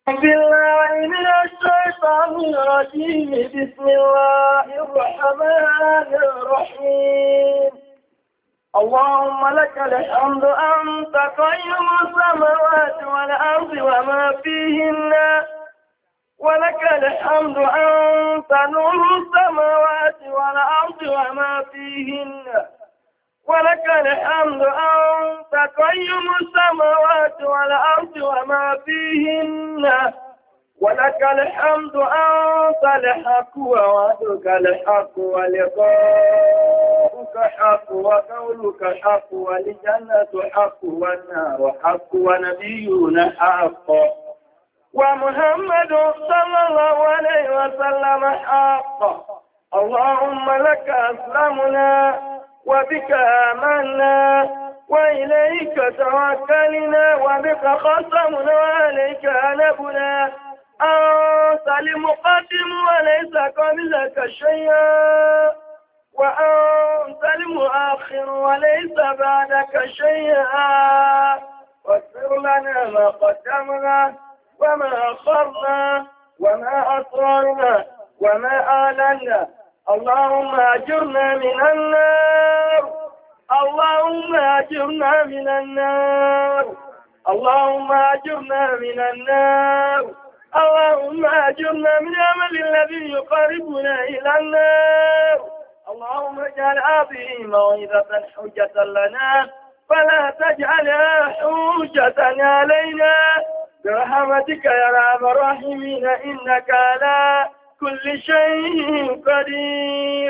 بالله من الشيطان الرجيم بسم الله الرحمن الرحيم اللهم لك الحمد أنت قيم السماوات والأرض وما فيهن ولك الحمد أنت نور السماوات والأرض وما فيهن ولك الحمد أنت قيم السماوات والأرض وما فيهن ولك الحمد أنت الحق ووعدك الحق ولقاؤك حق وقولك حق والجنة حق والنار حق ونبينا حق ومحمد صلى الله عليه وسلم حق اللهم لك أسلمنا وبك آمنا وإليك توكلنا وبك خصمنا وإليك أنبنا أنت المقدم وليس قبلك شيئا وأنت المؤخر وليس بعدك شيئا واغفر لنا ما قدمنا وما أخرنا وما أسررنا وما أعلنا اللهم أجرنا من النار اللهم أجرنا من النار اللهم أجرنا من النار اللهم أجرنا من عمل الذي يقربنا إلى النار اللهم اجعل هذه موعظة حجة لنا فلا تجعلها حجة علينا برحمتك يا أرحم الراحمين إنك على كل شيء قدير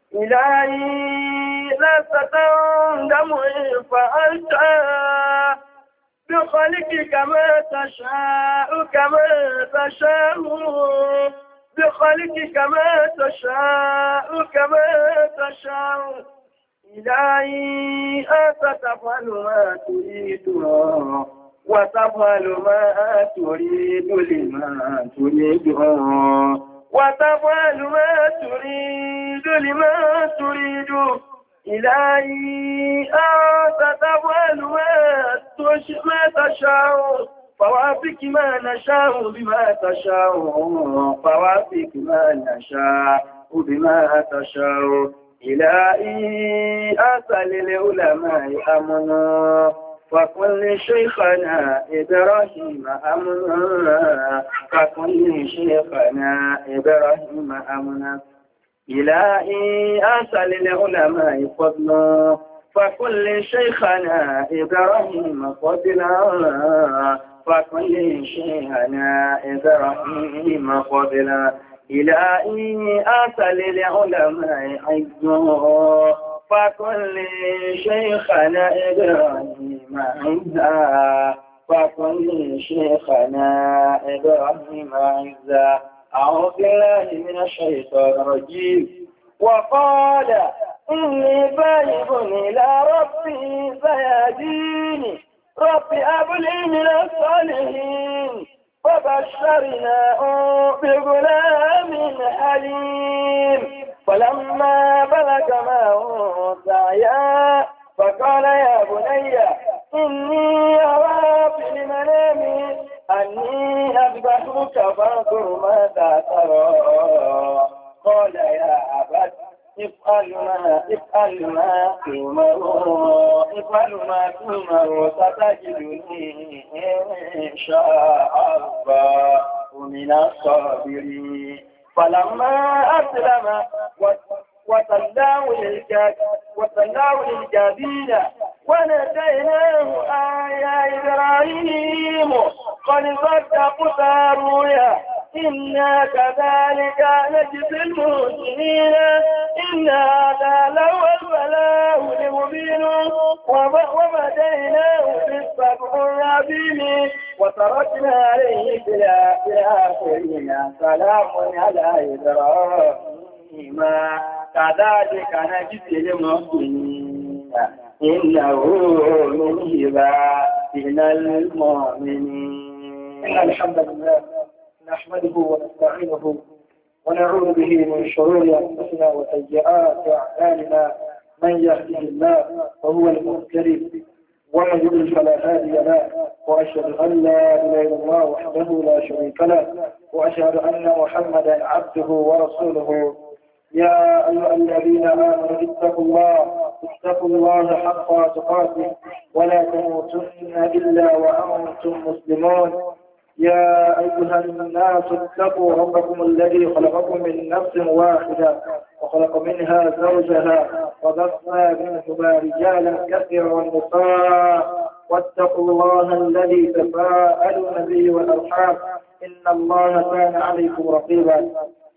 إلهي لا تندم إن فعلت بخلقك ما تشاء كما تشاء بخلقك ما تشاء كما تشاء إلهي أنت تفعل ما تريد وتفعل ما تريد لما تريد وتفعل ما تريد لما تريد إلهي أنت تفعل ما تشاء فوافق ما نشاء بما تشاء فوافق ما نشاء بما تشاء إلهي أنت للعلماء أمنا فكل شيخنا إبراهيم أمنا فكل شيخنا إبراهيم أمنا إلهي أسأل للعلماء فضلا فكل شيخنا إبراهيم فضلا فكل شيخنا إبراهيم فضلا إلهي أسأل للعلماء عزا فكل شيخنا إبراهيم عزا فكل شيخنا إبراهيم عزا أعوذ بالله من الشيطان الرجيم وقال إني ذاهب إلى ربي سيهديني رب هب لي من الصالحين فبشرناه بغلام حليم فلما بلغ معه سعيا فقال يا بني إني أرى في المنام أني أذبحك فانظر ماذا ترى قال يا أبت افعل ما تؤمر ستجدني إن شاء الله من الصابرين فلما أسلم وتلاه للجبين وناديناه يا إبراهيم قد صدقت الرؤيا إنا كذلك نجزي المحسنين إن هذا لهو البلاء المبين وبديناه بالصبر العظيم وتركنا عليه في الآخرين سلام على إبراهيم كذلك نجزي المحسنين إنه من عبادنا المؤمنين. إن الحمد لله نحمده ونستعينه ونعوذ به من شرور أنفسنا وسيئات أعمالنا من يهده الله فهو المهتدي ومن يضلل فلا هادي له وأشهد أن لا إله إلا الله وحده لا شريك له وأشهد أن محمدا عبده ورسوله يا أيها الذين آمنوا اتقوا الله حق تقاته ولا تموتن إلا وأنتم مسلمون يا أيها الناس اتقوا ربكم الذي خلقكم من نفس واحدة وخلق منها زوجها وبث منهما رجالا كثيرا ونساء واتقوا الله الذي تساءلون به والأرحام إن الله كان عليكم رقيبا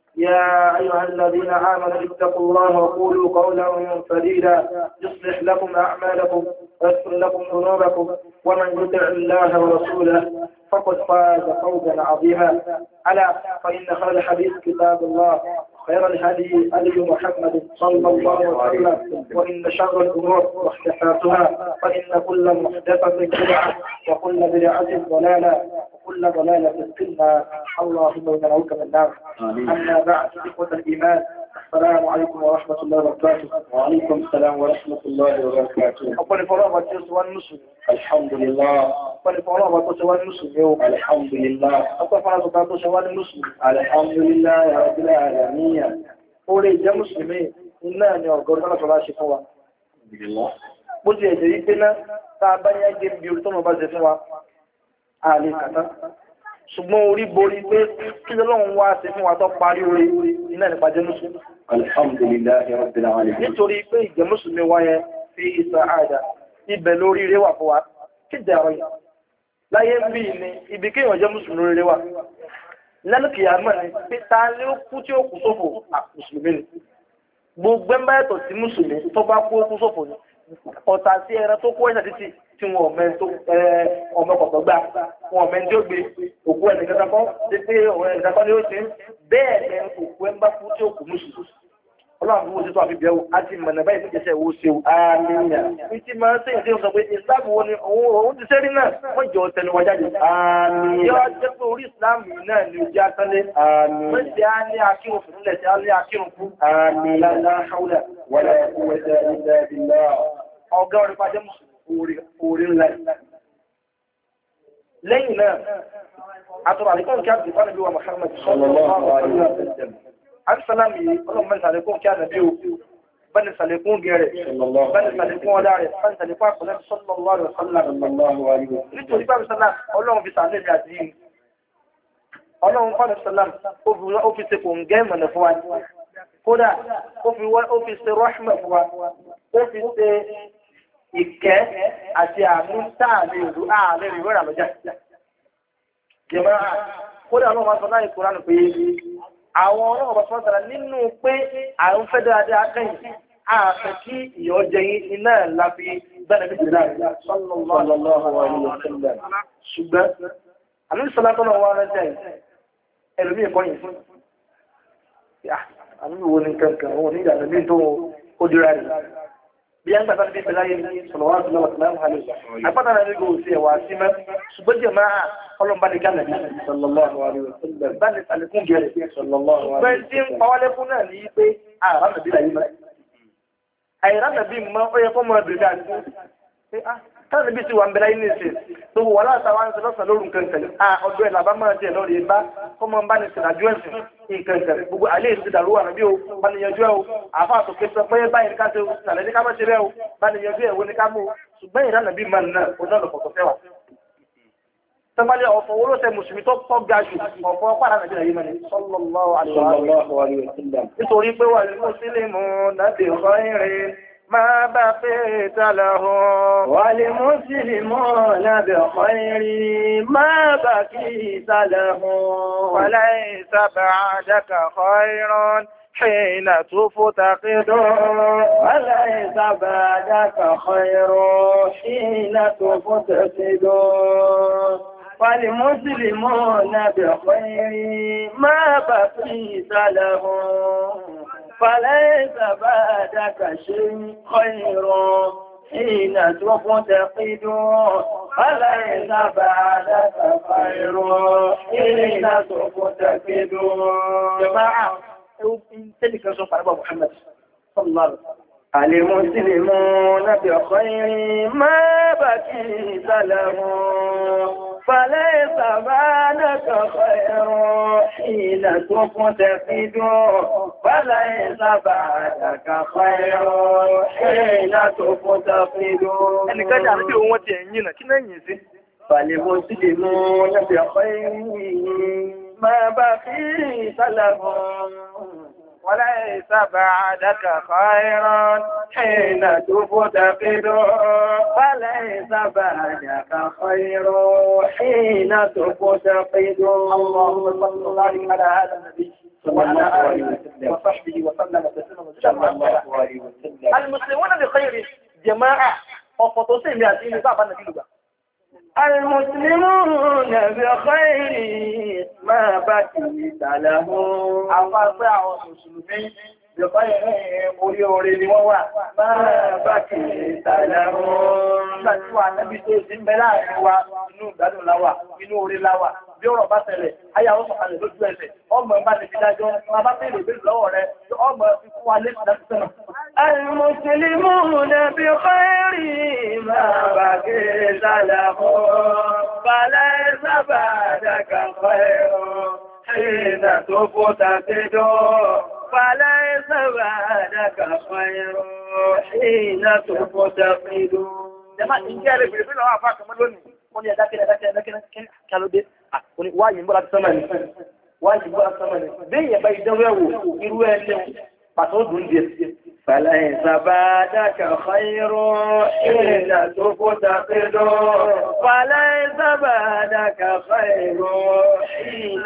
يا أيها الذين آمنوا اتقوا الله وقولوا قولا سديدا يصلح لكم أعمالكم ويغفر لكم ذنوبكم ومن يطع الله ورسوله فقد فاز فوزا عظيما ألا فإن خير الحديث كتاب الله خير الهدي هدي محمد صلى الله عليه وسلم وإن شر الأمور محدثاتها فإن كل محدثة بدعة وكل بدعة ضلالة وكل ضلالة في النار اللهم إنا نعوذ من النار أما بعد إخوة الإيمان السلام عليكم ورحمة الله وبركاته. وعليكم السلام ورحمة الله وبركاته. أقول فرابة تسوى المسلم الحمد لله. أقول فرابة تسوى المسلم الحمد لله. أقول فرابة تسوى المسلم الحمد لله رب العالمين. أولي جا مسلمين إنا أن يرغب الله صلى الله عليه وسلم. bó ti ẹ̀jẹ̀ yìí pé náà tá a bá ní ẹgbẹ́ bí orí tọ́nà bá ṣe fún wa àlè kàtá ṣùgbọ́n orí borí pé kí lọ́lọ́run wá ṣe fún wa tó parí orí iná nípa jẹ́ mùsùlùmí. alhamdulillahi rabbil alamin. nítorí pé ìjẹ́ mùsùlùmí wa yẹn fi sa'ada ibẹ̀ lórí rẹ̀ wà fún wa kí dàrọ̀ yìí láyé ń bí ní ibi kéèyàn jẹ́ mùsùlùmí lórí rẹ̀ wà lẹ́nu kìyàmọ́ ni pé ta ni ó kú tí ó kú sófò mùsùlùmí ni gbogbo ẹ̀mbá ẹ̀tọ́ sí mùsùlùmí tó bá kú ó kú sófò ni ọ̀tà sí ẹran tó kó ẹ̀sà títí tí wọn ọmọ kọ̀tọ̀ gbà wọn ọmọ ẹni tí ó gbé òkú ẹni kẹtàkọ́ tí pé ọ̀rọ̀ ẹni kẹtàkọ́ ni ó ti ń bẹ́ẹ̀ ni òkú ẹ̀mbá kú tí ó kú mùsùlùmí ọlọ́run fún òṣètò àfi bẹ̀rù àti mọ̀nà báyìí fún ìjẹsẹ̀ owó ṣe àmín. ìtì máa ń sèyìn tí ó sọ pé ìsìláàmù wo ni òun ti sẹ́rí náà wọ́n jọ tẹnu wa jáde. àmín. yọ jẹ́ pé orí ìsìláàmù náà ni ojú atánlé. àmín. wọ́n ti á ní akírun fún ilẹ̀ tí á ní akírun fún. àmín. lálá haúlà wàlá quwwata illa billah. ọ̀gá orí pàjẹ́ mùsùlùmí orí ńlá yìí. lẹ́yìn náà àtọ̀rọ̀ àdìkọ́ kí á ti fún àdìbí wa Muhammad sallallahu alaihi wa sallam. Àrísàlámì ọlọ́run mẹ́rin sàlékún kí a nàbí o, bẹ́ni sàlékún gẹ̀rẹ̀, bẹ́ni sàlékún ọlá rẹ̀, bẹ́ni sàlékún àkùnrin sallallahu alaihi wasallam. Nítorí bá Àrísàlámì ọlọ́run fi sàlẹ̀ mi àti yìí. Ọlọ́run fún Àrísàlámì ó fi ṣe kò ń gẹ́ ìmọ̀nà fún wa. Kódà ó fi ṣe rọ́ṣmẹ̀ fún wa. Ó fi ṣe ìkẹ́ àti àmú táàlì ìlú ààrẹ ìwéra lọ́jà. Kódà ọlọ́run máa sọ láì Kùránì pé àwọn ọlọ́run bá fọ́nsára nínú pé àwọn fẹ́ dáadáa kẹ́yìn ààfẹ́ kí ìyọ́ jẹ iná láfi gbẹ́nà bí jìnnà sallallahu alaihi wasallam. ṣùgbọ́n àmì ìsọ́látọ́nà wà rẹ̀ jẹ́ ẹlòmí ìkọyìn fún àmì ìwò ní kankan wọn ní ìyàtọ̀ ní tó ó dúrà rẹ̀ bí yẹn gbàtà níbi ìpìláyé sọ̀rọ̀wá sallallahu alaihi wasallam. àpáta náà ní kò sí ẹ̀wà sí mẹ́ ṣùgbọ́n jẹ́ máa ọlọ́mbà ní gánà bí sallallahu alaihi wasallam bá ní sàlékún gẹ̀rẹ̀ sallallahu alaihi wasallam. bẹ́ẹ̀ tí ń pàwálẹ́kún náà ní pé àránàbí láyé mẹ́ àìránàbí mọ́ ó yẹ kó mọ́ ẹbìrì dáa pé tánàbí ti wà ń bẹ̀rẹ̀ inú ìsìn tó wà látàwọn àti lọ́sàn lórun kankan ọdún ẹ̀ làbá máa jẹ́ lọ́rẹ̀ bá kọ́mọ bá ní sìnàjú ẹ̀sìn nǹkankan gbogbo alẹ́ ìsìn dàrú wà níbí o bá ní yanjú ẹ̀ o àfa àtòkè sọ pé báyìí ní ká ṣe o sàlẹ̀ ní ká má ṣe bẹ́ẹ̀ o bá ní yanjú ẹ̀ wo ní ká mú o ṣùgbọ́n ìránàbí máa nà ó náà lọ́pọ̀ fẹ́ wà. Tọ́bálẹ̀ ọ̀fọ̀ owó lọ́sẹ̀ Mùsùlùmí tó tọ́ ga jù ọ̀fọ̀ pàdà Nàìjíríà yìí mẹ́ni sallallahu alaihi wasallam. Nítorí pé wà ní Mùsùlùmí nàbì khairin ما بقيت له والمسلمون بخير ما بقيت له وليس بعدك خير حين تفتقد وليس بعدك خير حين تفتقد والمسلمون بخير ما بقيت له فليس بعدك شيء خير حين تفتقد فليس بعدك خير حين تفتقد. جماعة تلك رسول الله محمد صلى الله عليه وسلم المسلمون بخير ما بكيت لهم فليس بعدك خير حين تفتقد فليس بعدك خير حين تفتقد ẹnìkan jà níbi òun wọ́n ti ẹ̀yìn náà kí náà yìí sí فالمسلمون بخير ما بكيت لهم وليس بعدك خيرا حين تفتقد فليس بعدك خير حين تفتقد اللهم صل على هذا النبي وعلى آله وصحبه وسلم تسليما كثيرا. المسلمون بخير جماعة وفطوسين يأتيني بابا النبي لغا المسلمون بخير ما بكيت لهم أفرع المسلمين بخير orí orí ni wọ́n wà máa bá kì í tààlà wọn. Nígbà tí wà nábì tó ti ń bẹ láàrin wa inú ìgbádùn láwà inú orí láwà bí ọ̀rọ̀ bá tẹ̀lẹ̀ ayáwó sọ̀kalẹ̀ lójú ẹsẹ̀ ọmọ bá ti fi dájọ́ máa bá tẹ̀lé ìbéèrè lọ́wọ́ rẹ̀ ọmọ fi fún wa lẹ́sìn láti sẹ́nà. المسلمون بخير ما بقيت لهم فليس بعدك خير حين تفتقد فليس بعدك خير حين تفتقد. Jẹ́má ìjẹ́ rẹ̀ bèèrè lọ́wọ́ àfáà kan lónìí, wọ́n ni ẹ̀dákẹ́lẹ́ kálódé, wọ́n ni wáyìí ń bọ́lá sọ́mọ̀ ní, wáyìí ń bọ́lá sọ́mọ̀ ní. Bí ìyẹ̀bá ìdánwò ẹ̀wò irú ẹ̀lẹ́ pàtó dùn díẹ̀. فليس بعدك خير حين تفتقد فليس بعدك خير حين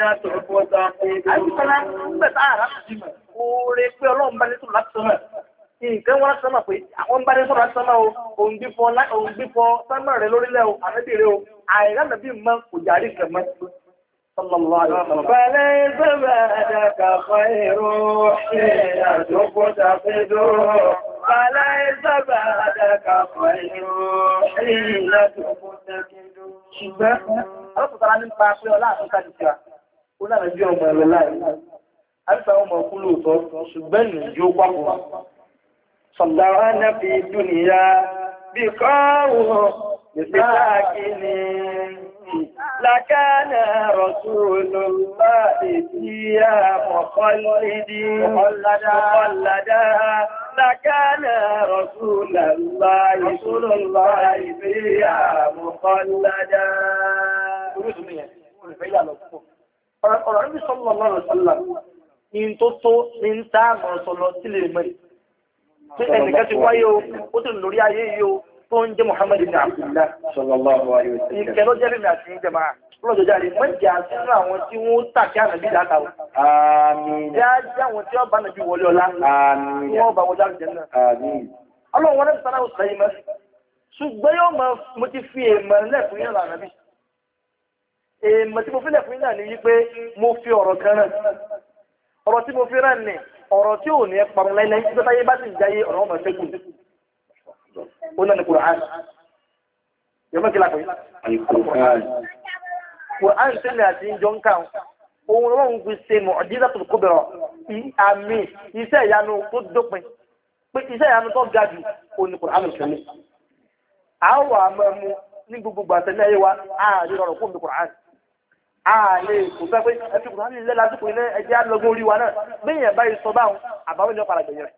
تفتقد. Oore pé ọlọ́run bá ní sọ̀rọ̀ láti sọ́mọ̀. Nǹkan wọ́n sọ́mọ̀ pé àwọn bá ní sọ̀rọ̀ láti sọ́mọ̀ o, òun gbífọ́ sọ́mọ̀ rẹ̀ lórílẹ̀ o, àmẹ́bìnrin o, àìránàbí mọ́ kò jàrí kẹ̀mọ́. صلى الله عليه وسلم فليس بعدك خير حين تفتقد فليس بعدك خير حين تفتقد. ṣùgbọ́n ọlọ́pàá tara nípa pé ọlá àtúntà ti ṣe ó náà bí ọmọ ẹ̀rọ láì àìsàn ọmọ ọkú lóòótọ́ ṣùgbọ́n ìjó pápọ̀ sọ̀dára náà fi dúnìyà bí kọ́ọ̀rọ̀ ìsáàkiri لكان رسول الله فيها مخلدا لكان رسول الله فيها مخلدا. ọ̀rọ̀ níbi sallallahu alaihi wasallam ní tó ní ń táàmù ọ̀sọ̀lọ̀ sílẹ̀ mẹ́ tí ẹnìkan ti wáyé o ó tún lórí ayé yìí o tó ń jẹ́ Muhammad ibn Abdullah sallallahu alaihi wasallam. Ìkẹ́ ló jẹ́ rìnrìn àti ìjẹma lọ́jọ́ jáde mọ́jà sínú àwọn tí wọ́n tàkí ànàbí dáta o. Àmín. Jẹ́ àwọn tí wọ́n bá nàbí wọlé ọlá. Àmín. Wọ́n bá wọlé àrùjẹ náà. Àmín. Ọlọ́run wọn náà sára òsì lẹ́yìn mọ́. Ṣùgbọ́n yóò mọ mo ti fi èèmọ̀ lẹ́fún yẹn lànà bí. Èèmọ̀ tí mo fi lẹ́fún yẹn náà ni wípé mo fi ọ̀rọ̀ kan náà. Ọ̀rọ̀ tí mo fi rán ni ọ̀rọ̀ tí ò ní ẹ parun láíláí tí táyé bá sì jáyé ọ̀rọ̀ ọmọ ṣẹ́kù. Ó náà ni Kùrán. Yọ̀mọ́ kí lápẹ́? Kùrán tẹ́lẹ̀ àti ìjọ ń kàn. Ohun ọlọ́run fi ṣe mu'jizatul kubra. Àmì iṣẹ́ ìyanu tó dópin. Pé iṣẹ́ ìyanu tó ga jù ó ní Kùrán tẹ́lẹ̀. Àwọn àmọ́ mu ní gbogbo àtẹ̀lẹ́ ayé wa, ààrẹ rọrùn fún mi Kùrán. Ààrẹ kò fẹ́ pé ẹbí Kùrán lè lásìkò ilé ẹjẹ́ alọ́gbọ́n orí wa náà. Bẹ́yìn báyìí sọ báwọn, àbáwọn ní ọ̀pàá àgbẹ̀yẹ.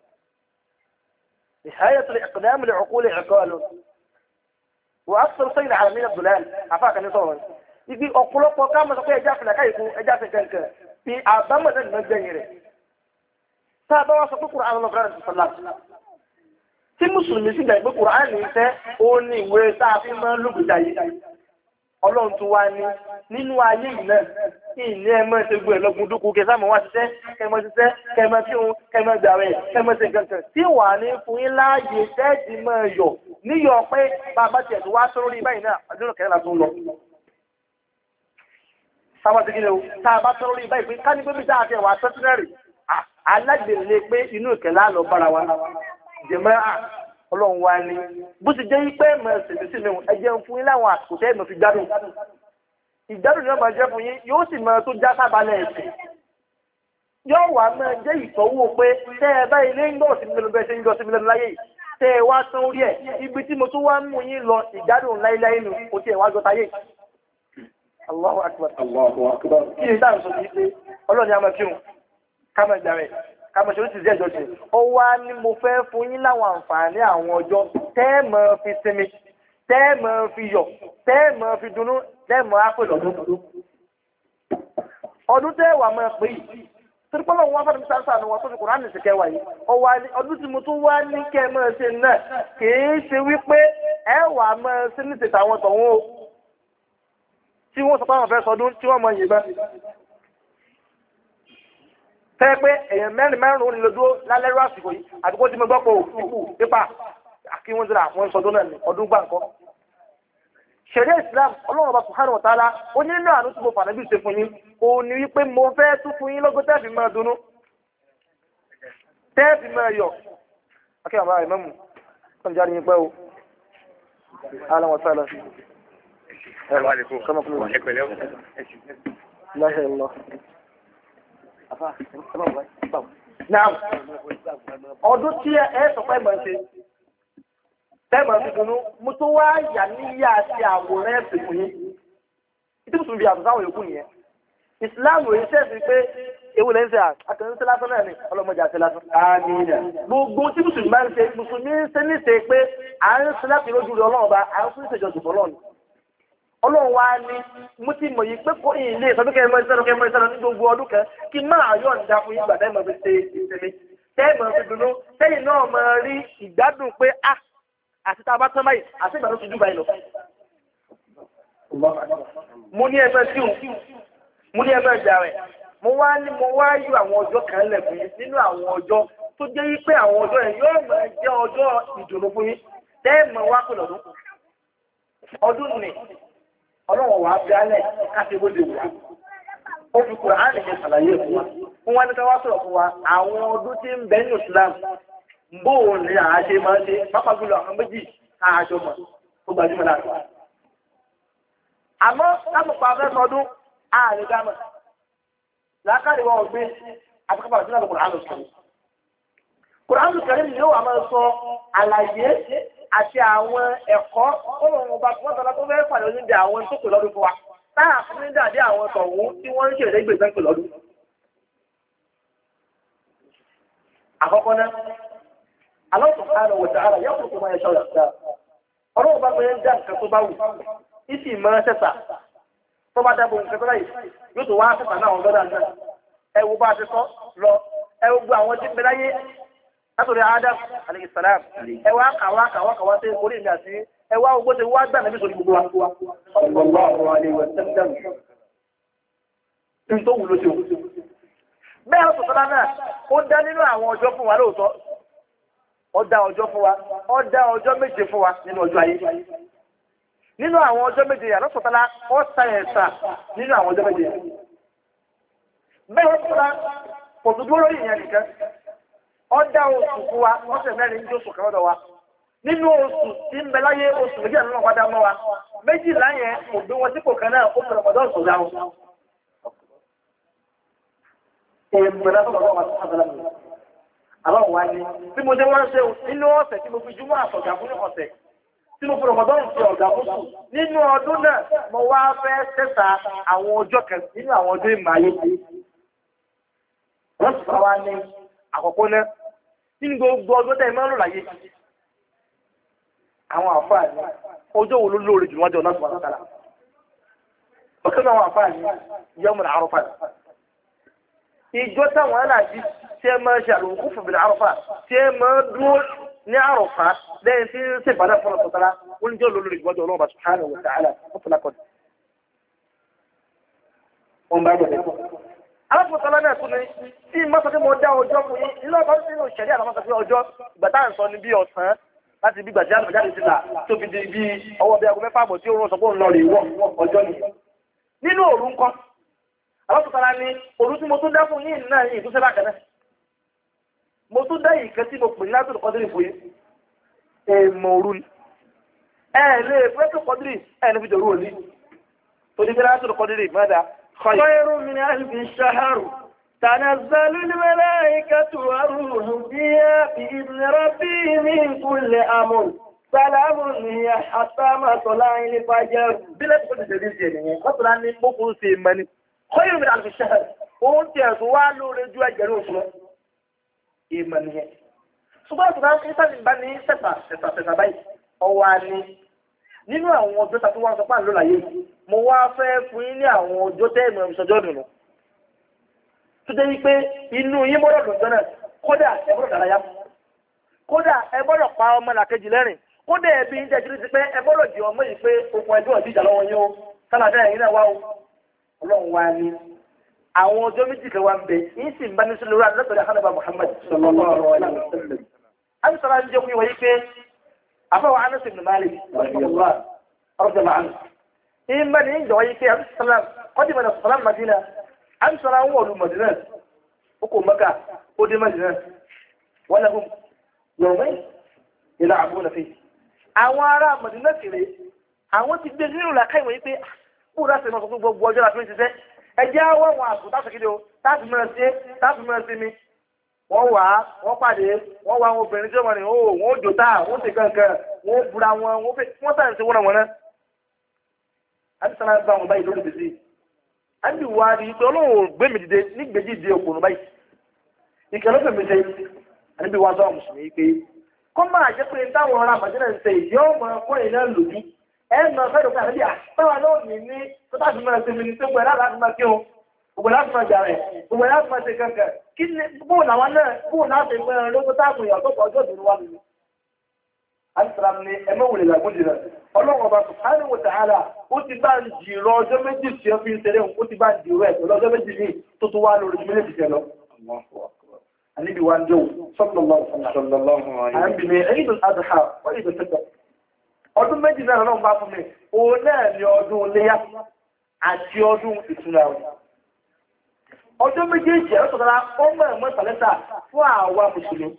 نهاية الإقدام لعقول عقال وأكثر سيد العالمين الضلال عفاك نصورا يجي أقلق وكما سقي أجافنا كيكو أجاف كنك في أعظم المجانير سابا وصف القرآن الله صلى الله عليه وسلم tí mùsùlùmí sì gbàgbé Kùránì iṣẹ́ ó ní ìwé sáàfin máa ń lùgbìdà yìí ọlọ́run tó wá ní nínú ayé yìí náà ìní ẹmọ́ ìṣègùn ẹ̀lọ́gùn dúkú kẹsàmọ́ wá ṣiṣẹ́ kẹmọ́ tí òun kẹmọ́ gbàwẹ̀ kẹmọ́ ṣe gangan tí wà ní fún yín láàyè tẹ́ẹ̀dì mọ́ ẹ̀yọ̀ níyọ̀ pé bàbá tiẹ̀ tó wá sórí báyìí náà ọdún kẹrìnlá tó ń lọ. sábà ti kíni o tá a bá sórí báyìí pé ká ní pé bíjà àti ẹ̀wà sẹ́tínẹ́rì alágbèrè pé inú ìkẹlẹ́ àlọ́ bára wa jẹ̀mọ́ ọlọ́run wa ni bó ti jẹ́ pé mọ̀ ẹ̀sìn sí mi ẹ̀jẹ̀ fún yín láwọn àsìkò tẹ́ ẹ̀mọ̀ fi gbádùn ìgbádùn ni wọ́n máa jẹ́ fún yín yóò sì mọ tó já sábàlẹ̀ ẹ̀sìn yóò wà máa jẹ́ ìtọ́wò pé tẹ́ ẹ bá ilé ń gbọ́ sí mílíọ̀nù bẹ́ẹ̀ ṣe ń gbọ́ sí mílíọ̀nù láyé tẹ́ ẹ wá tán orí ẹ̀ ibi tí mo tún wá mú yín lọ ìgbádùn láíláí nù kò tí ẹ wá jọ táyé. Allahu akbar. Kí ni táà ń sọ sí pé ọlọ́ni a máa kírun ká máa gbà rẹ̀ ká máa ṣe oríṣiríṣi ẹ̀jọ́ sí. Ó wá ní mo fẹ́ fún yín láwọn àǹfààní àwọn ọjọ́ tẹ́ ẹ máa fi sinmi tẹ́ ẹ máa fi yọ̀ tẹ́ ẹ máa fi dunnú tẹ́ ẹ máa pè lọ́dún. Ọdún tẹ́ ẹ wà máa pè yìí. Tírpọ́lọ̀ wọn fẹ́rẹ̀ sáà ní wọn tó fi Kùránì sí kẹwàá yìí. Ọdún tí mo tún wá ní kẹ́ máa ṣe náà kìí ṣe wípé ẹ wà máa ṣe ní tètè àwọn tọ̀hún o. Tí wọ́n sọ pé àwọn fẹ́ sọdún tí wọ́n mọ yìnbọn. Fẹ́ pé èèyàn mẹ́rin ó ní lójú lálẹ́rú àsìkò yìí àdúgbò tí mo gbọ́ pé òkú pípa kí wọ́n dira àwọn sọdún náà ní ọdún gbàǹkọ́. Ṣẹ̀ríà Islam Ọlọ́run Ọba Subhanahu wa Ta'ala ó ní nínú àánú tí mo fànàbí ṣe fún yín ó ní wípé mo fẹ́ tún fún yín lọ́gọ́ tẹ́ẹ̀fì máa dunnú tẹ́ẹ̀fì máa yọ̀ akẹ́ àmà ìmọ̀mù tó ń jáde yín pẹ́ o alan wa sala ọdún tí ẹ sọ pé mọ̀ ṣe tẹ́mọ̀ fi dunnú mo tó wá yà níyà àti àwòrán ẹ̀sìn fún yín ìdí mùsùlùmí àtúntò sáwọn yòókù nìyẹn ìsìláàmù yìí ṣẹ̀sìn pé ewu lẹ́yìn sẹ́ àtẹnusẹ́ lásán náà ni ọlọ́mọdé àti lásán. àmín. gbogbo tí mùsùlùmí bá ń ṣe mùsùlùmí ṣe ní ṣe pé à ń ṣe láti lójú rẹ ọlọ́run bá à ń fún ìṣèjọsìn fọlọ́run. ọlọ́run wa ni mo ti mọ̀ yìí pé kó ìyìn lè sọ pé kẹ́mọ́ ìṣẹ́nu ní gbogbo ọdún kan kí máa yọ̀ ń da fún yín gbàdá ìmọ̀ fi ṣe ìṣẹ̀lẹ̀ tẹ́ẹ̀mọ̀ fi dùnú tẹ́yìn náà máa rí ìgbádùn pé àti tá a bá tán báyìí àti ìgbà tó ti dùn báyìí lọ. mo ní ẹgbẹ́ síhùn mo ní ẹgbẹ́ ìjà rẹ̀ mo wá yọ àwọn ọjọ́ kan lẹ̀ fún yín nínú àwọn ọjọ́ tó jẹ́ pé àwọn ọjọ́ yẹn yóò máa jẹ́ ọjọ́ ìdùnnú fún yín tẹ́ẹ̀mọ̀ wá pè lọ́dún. ọdún ni ọlọ́wọ̀n wà á bí alẹ̀ káṣí bó lè wà. ó fi kúrò á nìyẹn ṣàlàyé fún wa fún wa ní ká wá sọ̀rọ̀ fún wa àwọn ọdún tí ń bẹ ní Islam bóò ní àáṣe máa ń ṣe pápá jùlọ àwọn méjì àájọ mọ̀ tó gbajúmọ̀ láti. àmọ́ lápapọ̀ afẹ́ sọdún ààrẹ gámà lákàrí wọn gbé àtìkápá sínú àlọ́ Kùránù Kẹ́rímù. Kùránù Kẹ́rímù ni ó wà máa sọ àlàyé àti àwọn ẹ̀kọ́ ọlọ́run ọba tí wọ́n tọ́lá tó fẹ́ pàdé onídìí àwọn tó pè lọ́dún fún wa táà fún ní dàdé àwọn tọ̀hún tí wọ́n ń ṣèlérí gbèsè pè lọ́dún. àkọ́kọ́ náà Allah subhanahu wa ta'ala yakhluqu ma yasha'u yakhtar. Ọlọ́run bá gbé ń dá nǹkan tó bá wù. Ìsì máa ṣẹ̀ṣà. Tó bá dábò nǹkan tó láyìí, yóò tó wá ṣẹ̀ṣà náà ọ̀dọ́dà náà. Ẹ wo bá a ti sọ lọ. Ẹ wo gbọ́ àwọn tí ń bẹ láyé. Látòrí Adam alayhi salam. Ẹ wá kàwá sí orí ìgbà sí. Ẹ wá ogbó ti wá gbà níbi sórí gbogbo wa. Sallallahu alayhi wa sallam. Ní tó wù ló ṣe òkú. Bẹ́ẹ̀ ló sọ̀tọ́ náà, ó dá nínú àwọn ọjọ́ fún wa lóòótọ́. Ó dá ọjọ́ fún wa, ó dá ọjọ́ méje fún wa nínú ọjọ́ ayé. Nínú àwọn ọjọ́ méje yàrá sọ̀tọ́lá, ó sáyẹ̀nsà nínú àwọn ọjọ́ méje. Bẹ́ẹ̀ wọ́n sọ̀tọ́lá, kò tó dúró lórí ìyẹn nìkan. Ó dá oṣù fún wa, ọ̀sẹ̀ mẹ́rin ní oṣù kan lọ́dọ̀ wa. Nínú oṣù tí ń bẹ láyé oṣù méjì àná wá dá mọ́ wa. Méjìlá yẹn kò gbé wọn sípò kan náà, ó fẹ́ràn ọ̀dọ́ ọ̀sùn dáhùn. Èèmọ̀ àwọn wa ni tí mo ṣe wọ́n ṣe nínú ọ̀sẹ̀ tí mo fi júmọ́ àtọ̀gà fún ọ̀sẹ̀ tí mo fi Ramadan ṣe ọ̀gá fún sùn nínú ọdún náà mo wá fẹ́ tẹ́ta àwọn ọjọ́ kan nínú àwọn ọjọ́ ìmọ̀ ayé wọ́n sì fà wá ní àkọ́kọ́ náà nínú gbogbo ọjọ́ tẹ́ ẹ máa ń lò láyé àwọn àǹfààní ọjọ́ wo ló lóore jù wájú ọ̀nà subhanahu wa ta'ala ọ̀kan náà àwọn àǹfààní yawmul Arafah ìjọ táwọn aláàjí tí ẹ máa ṣe àlùkù fún bìnrin àrọ̀fà tí ẹ máa dúró ní àrọ̀fà lẹ́yìn tí ń ṣe ìbàdàn fún ọ̀sọ̀tara wọ́n jẹ́ olórí ìgbọ́jọ́ ọlọ́ọ̀bà subhanahu wa ta'ala wọ́n fún lákọ̀ọ́dì. wọ́n bá gbọ́dọ̀. alákòókòlá náà tún ní tí mọ́sọ̀tí mo dá ọjọ́ fún yín nílò ọba nínú ìṣẹ̀lẹ̀ àlọ́mọ́sọ̀tí ọjọ́ ìgbà tá à ń sọ ní bí ọ̀sán láti bí gbàjẹ́ àlùjáde síta tó fi di bí ọwọ́ bí aago mẹ́fà àbọ̀ tí ó rọ̀ sọ pé òun lọ rè wọ̀ ọjọ́ nìyẹn. nínú òru ńkọ́ alákòókòlá ní òru tí mo tún dá fún yín náà yìí tó ṣe bákan náà mo tún dá ìkẹ́ tí mo pè ní látòlù kọ́dírì fún yín èèmọ̀ òru ni ẹ lè fẹ́ tó kọ́dírì ẹ ní fi dòrú òní tó ní bí látòlù kọ́dírì mẹ́ta khayru min alfi shahr تنزل الملائكة والروح فيها بإذن ربهم من كل أمر سلام هي حتى مطلع الفجر. بلا تكون جديد يعني خطر عن المقول في من خير من 1000 شهر وانت يسوالوا رجوع جلوس إيمانية ṣùgbọ́n ìtura ìsàlì bá ní sẹ̀sà báyìí ọwọ́ a ní nínú àwọn ọjọ́ tàbí wọ́n sọ pé àlọ́ láyé mo wá fẹ́ fún yín ní àwọn ọjọ́ tẹ́ẹ̀mù ìṣọjọ́ dùnú tó dé wípé inú yín gbọ́dọ̀ dùn jọ́nà kódà ẹ gbọ́dọ̀ dárayá kódà ẹ gbọ́dọ̀ pa ọmọ làkejì lẹ́rìn kódà ẹbí ń jẹ́ jírí pé ẹ gbọ́dọ̀ di ọmọ yìí pé okùn ẹjọ́ ìdíjà lọ́wọ́ yín ó sálàdá ẹ̀yìn náà wá o ọlọ́run wá ní àwọn ọjọ́ méjì kan wá ń bẹ yín sì ń bá ní sí lórí àdúgbò àkànnàbà Muhammad sallallahu alaihi wasallam àbí sọ̀rọ̀ àti jẹ́kùn ìwọ̀nyí pé àfọwọ́ Anas ibn Malik radiyallahu anhu ìmọ̀ ní ìjọ wáyé pé àbí sọ̀rọ̀ ọdí mọ̀ sọ̀rọ̀ Madina àbí sọ̀rọ̀ àwọn olú Madina ó kò Mẹ́kà ó dé Madina wọ́n lẹ́hùn yawmayn yal'abuna fihi àwọn ará Madina kéré àwọn ti gbé nínú làkà ìwọ̀nyí pé kó láti mọ̀ sọ fún gbogbo ọjọ́ láti ṣiṣẹ́ ẹjẹ́ àwọn àwọn àgùn táṣìkiri o táàfì mẹ́rin sí mi wọ́n wà á wọ́n pàdé wọ́n wá àwọn obìnrin tí wọ́n rìn ó wọ́n jò táà wọ́n sì kankan wọ́n búra wọn wọ́n sàn sí wọ́n náà àti sàn bá wọn báyìí lórí bèsì àti wà á rí pé ọlọ́run gbé mi dìde nígbèjì ìdí òkùnrin báyìí ìkẹlẹ́ fèmí ṣe àti bí wọ́n sọ mùsùlùmí pé kọ́ máa jẹ́ pé táwọn ará àmàjẹ́ náà ń ṣe ìdí ọmọ ọkùnrin náà lòdì ẹ̀nà fẹ́rẹ̀ fún àríyá táwọn náà ní ní tó láti máa ṣe mi ní tó gbẹ̀ láti máa kí wọn ògbẹ̀ láti máa jà rẹ̀ ògbẹ̀ láti máa ṣe kankan kí ni bóun àwọn náà bóun láti gbẹ̀ ẹ̀rọ lóko táàkùn ìyàtọ̀ ọjọ́ ìdùnnú wa nìyí. àìsàn ni ẹmẹ́wòlè làgbójì rẹ̀ ọlọ́run ọba subhanahu wa ta'ala ó ti bá ń jìrọ ọjọ́ méjì tí ó fi ń ṣeré ó ti bá ń jìrọ ẹ̀ pẹ̀lú ọjọ́ méjì ní tó tó wá lórí méjì tẹ̀ lọ. àníbi wa ń jẹ́ sallallahu alaihi wasallam ọdún méjì náà lọ́nà bá fún mi òun náà ni ọdún Iléyá àti ọdún ìtura rẹ̀ ọdún méjèèjì ẹ̀rọ sọ̀tara ó mọ̀ ìsàlẹ́sà fún àwa mùsùlùmí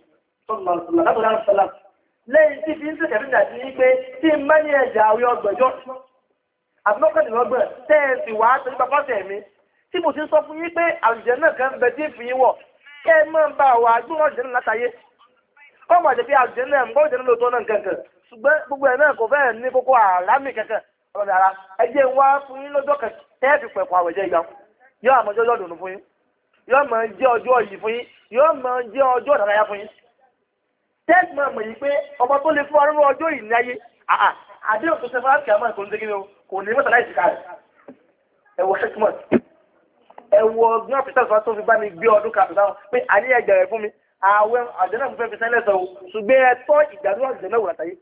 sọ́lá lẹ́yìn tí fi ń sèkẹ̀rí ìdàtí ní pé tí ń bá ní ẹ̀jà àwẹ̀ ọgbẹ̀jọ́ àbúkọ̀dìlọ́gbẹ̀ tẹ́ẹ̀sì wà á torí bàbá tẹ̀mí tí mo ti ń sọ fún yín pé àlùjẹ́ náà kan bẹ tí fi yín wọ̀ kẹ́ ẹ mọ́ bá wà gbọ́n àlùjẹ́ náà látàyé kọ́ mọ̀ jẹ́ pé àlùjẹ́ náà ń gbọ́ àlùjẹ́ náà lóòótọ́ náà kankan ṣùgbọ́n gbogbo ẹ̀ náà kò fẹ́ ní kókó àlámì kankan ọ̀rọ̀ ara ẹjẹ́ ń wá fún yín lọ́jọ́ kan tẹ́ẹ̀fì pẹ̀pọ̀ àwẹ̀jẹ́ ìgbà yóò àmọ́jọ́ ọjọ́ dùnú fún yín yóò máa jẹ́ ọjọ́ yìí fún yín yóò máa jẹ́ ọjọ́ ìdárayá fún yín tẹ́ẹ̀fì máa mọ̀ yìí pé ọmọ tó lè fún ọrún ọjọ́ yìí ní ayé àdéhùn tó ṣe fún àti àmọ́ ìkò ní dégínú kò ní mọ́tàlá ìsìká rẹ̀ ẹ̀wọ̀ ṣẹ́kímọ̀t ẹ̀wọ̀ ọgbọ́n àfisà tó fi bá mi gbé ọdún kan àfisà pé àníyàn ẹgbẹ̀rẹ̀ fún mi àwẹ̀ àdéhùn mo fẹ́ fi sẹ́lẹ̀ sọ ṣùgbọ́n ẹ̀tọ́ ìgbàdúrà àdéhùn náà wò látàyé